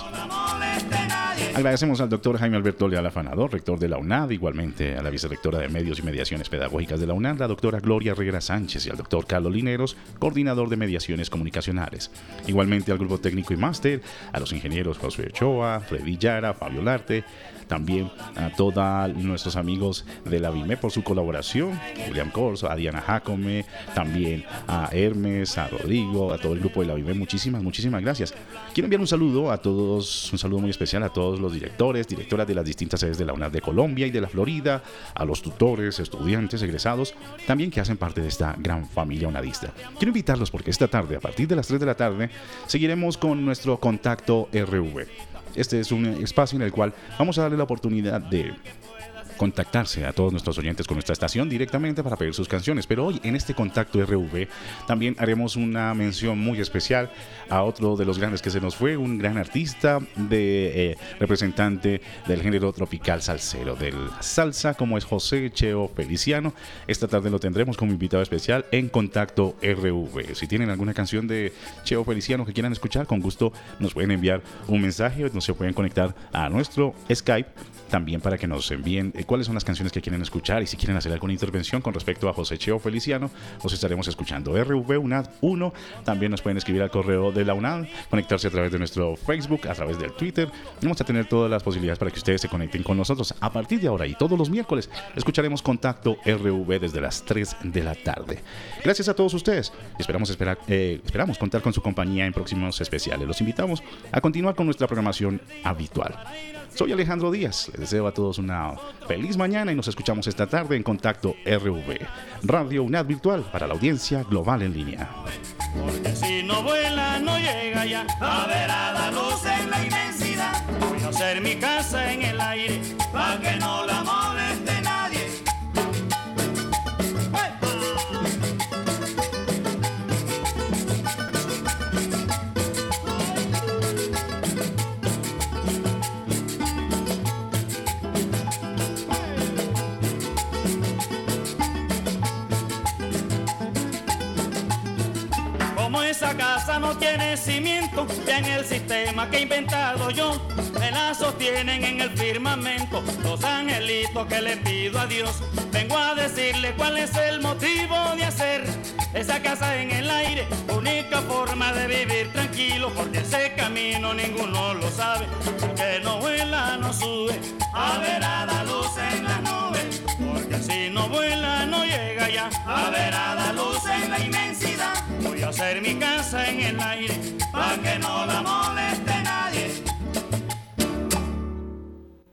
Agradecemos al doctor Jaime Alberto Leal Afanador, rector de la UNAD, igualmente a la vicerrectora de Medios y Mediaciones Pedagógicas de la UNAD, la doctora Gloria Herrera Sánchez, y al doctor Carlos Lineros, coordinador de Mediaciones Comunicacionales. Igualmente al grupo técnico y máster, a los ingenieros Josué Ochoa, Freddy Yara, Fabio Larte, también a todos nuestros amigos de la BIME por su colaboración, William Corso, a Diana Jacome, también a Hermes, a Rodrigo, a todo el grupo de la BIME, muchísimas gracias. Quiero enviar un saludo a todos, un saludo muy especial a todos los directores, directoras de las distintas sedes de la UNAD de Colombia y de la Florida, a los tutores, estudiantes, egresados, también que hacen parte de esta gran familia unadista. Quiero invitarlos porque esta tarde, a partir de las 3 de la tarde, seguiremos con nuestro Contacto RV. Este es un espacio en el cual vamos a darle la oportunidad de contactarse a todos nuestros oyentes con nuestra estación directamente para pedir sus canciones, pero hoy en este Contacto RV también haremos una mención muy especial a otro de los grandes que se nos fue, un gran artista representante del género tropical salsero, del salsa, como es José Cheo Feliciano. Esta tarde lo tendremos como invitado especial en Contacto RV. Si tienen alguna canción de Cheo Feliciano que quieran escuchar, con gusto nos pueden enviar un mensaje, nos se pueden conectar a nuestro Skype también para que nos envíen cuáles son las canciones que quieren escuchar, y si quieren hacer alguna intervención con respecto a José Cheo Feliciano, los estaremos escuchando. RV UNAD 1, también nos pueden escribir al correo de la UNAD, conectarse a través de nuestro Facebook, a través del Twitter. Vamos a tener todas las posibilidades para que ustedes se conecten con nosotros. A partir de ahora y todos los miércoles escucharemos Contacto RV desde las 3 de la tarde. Gracias a todos ustedes. Esperamos contar con su compañía en próximos especiales. Los invitamos a continuar con nuestra programación habitual. Soy Alejandro Díaz, les deseo a todos una feliz mañana y nos escuchamos esta tarde en Contacto RV, Radio UNAD Virtual para la audiencia global en línea. Porque si no vuela no llega ya a ver a la luz en la inmensidad. Voy a hacer mi casa en el aire para que no la moleste nadie. esa casa no tiene cimiento, ya en el sistema que he inventado yo, me la sostienen en el firmamento los angelitos que le pido a Dios. Vengo a decirle cuál es el motivo de hacer esa casa en el aire, única forma de vivir tranquilo, porque ese camino ninguno lo sabe, el que no vuela no sube a ver a la luz en las nubes, porque si no vuela no llega ya a ver a la luz en la inmensidad. Voy a hacer mi casa en el aire, pa' que no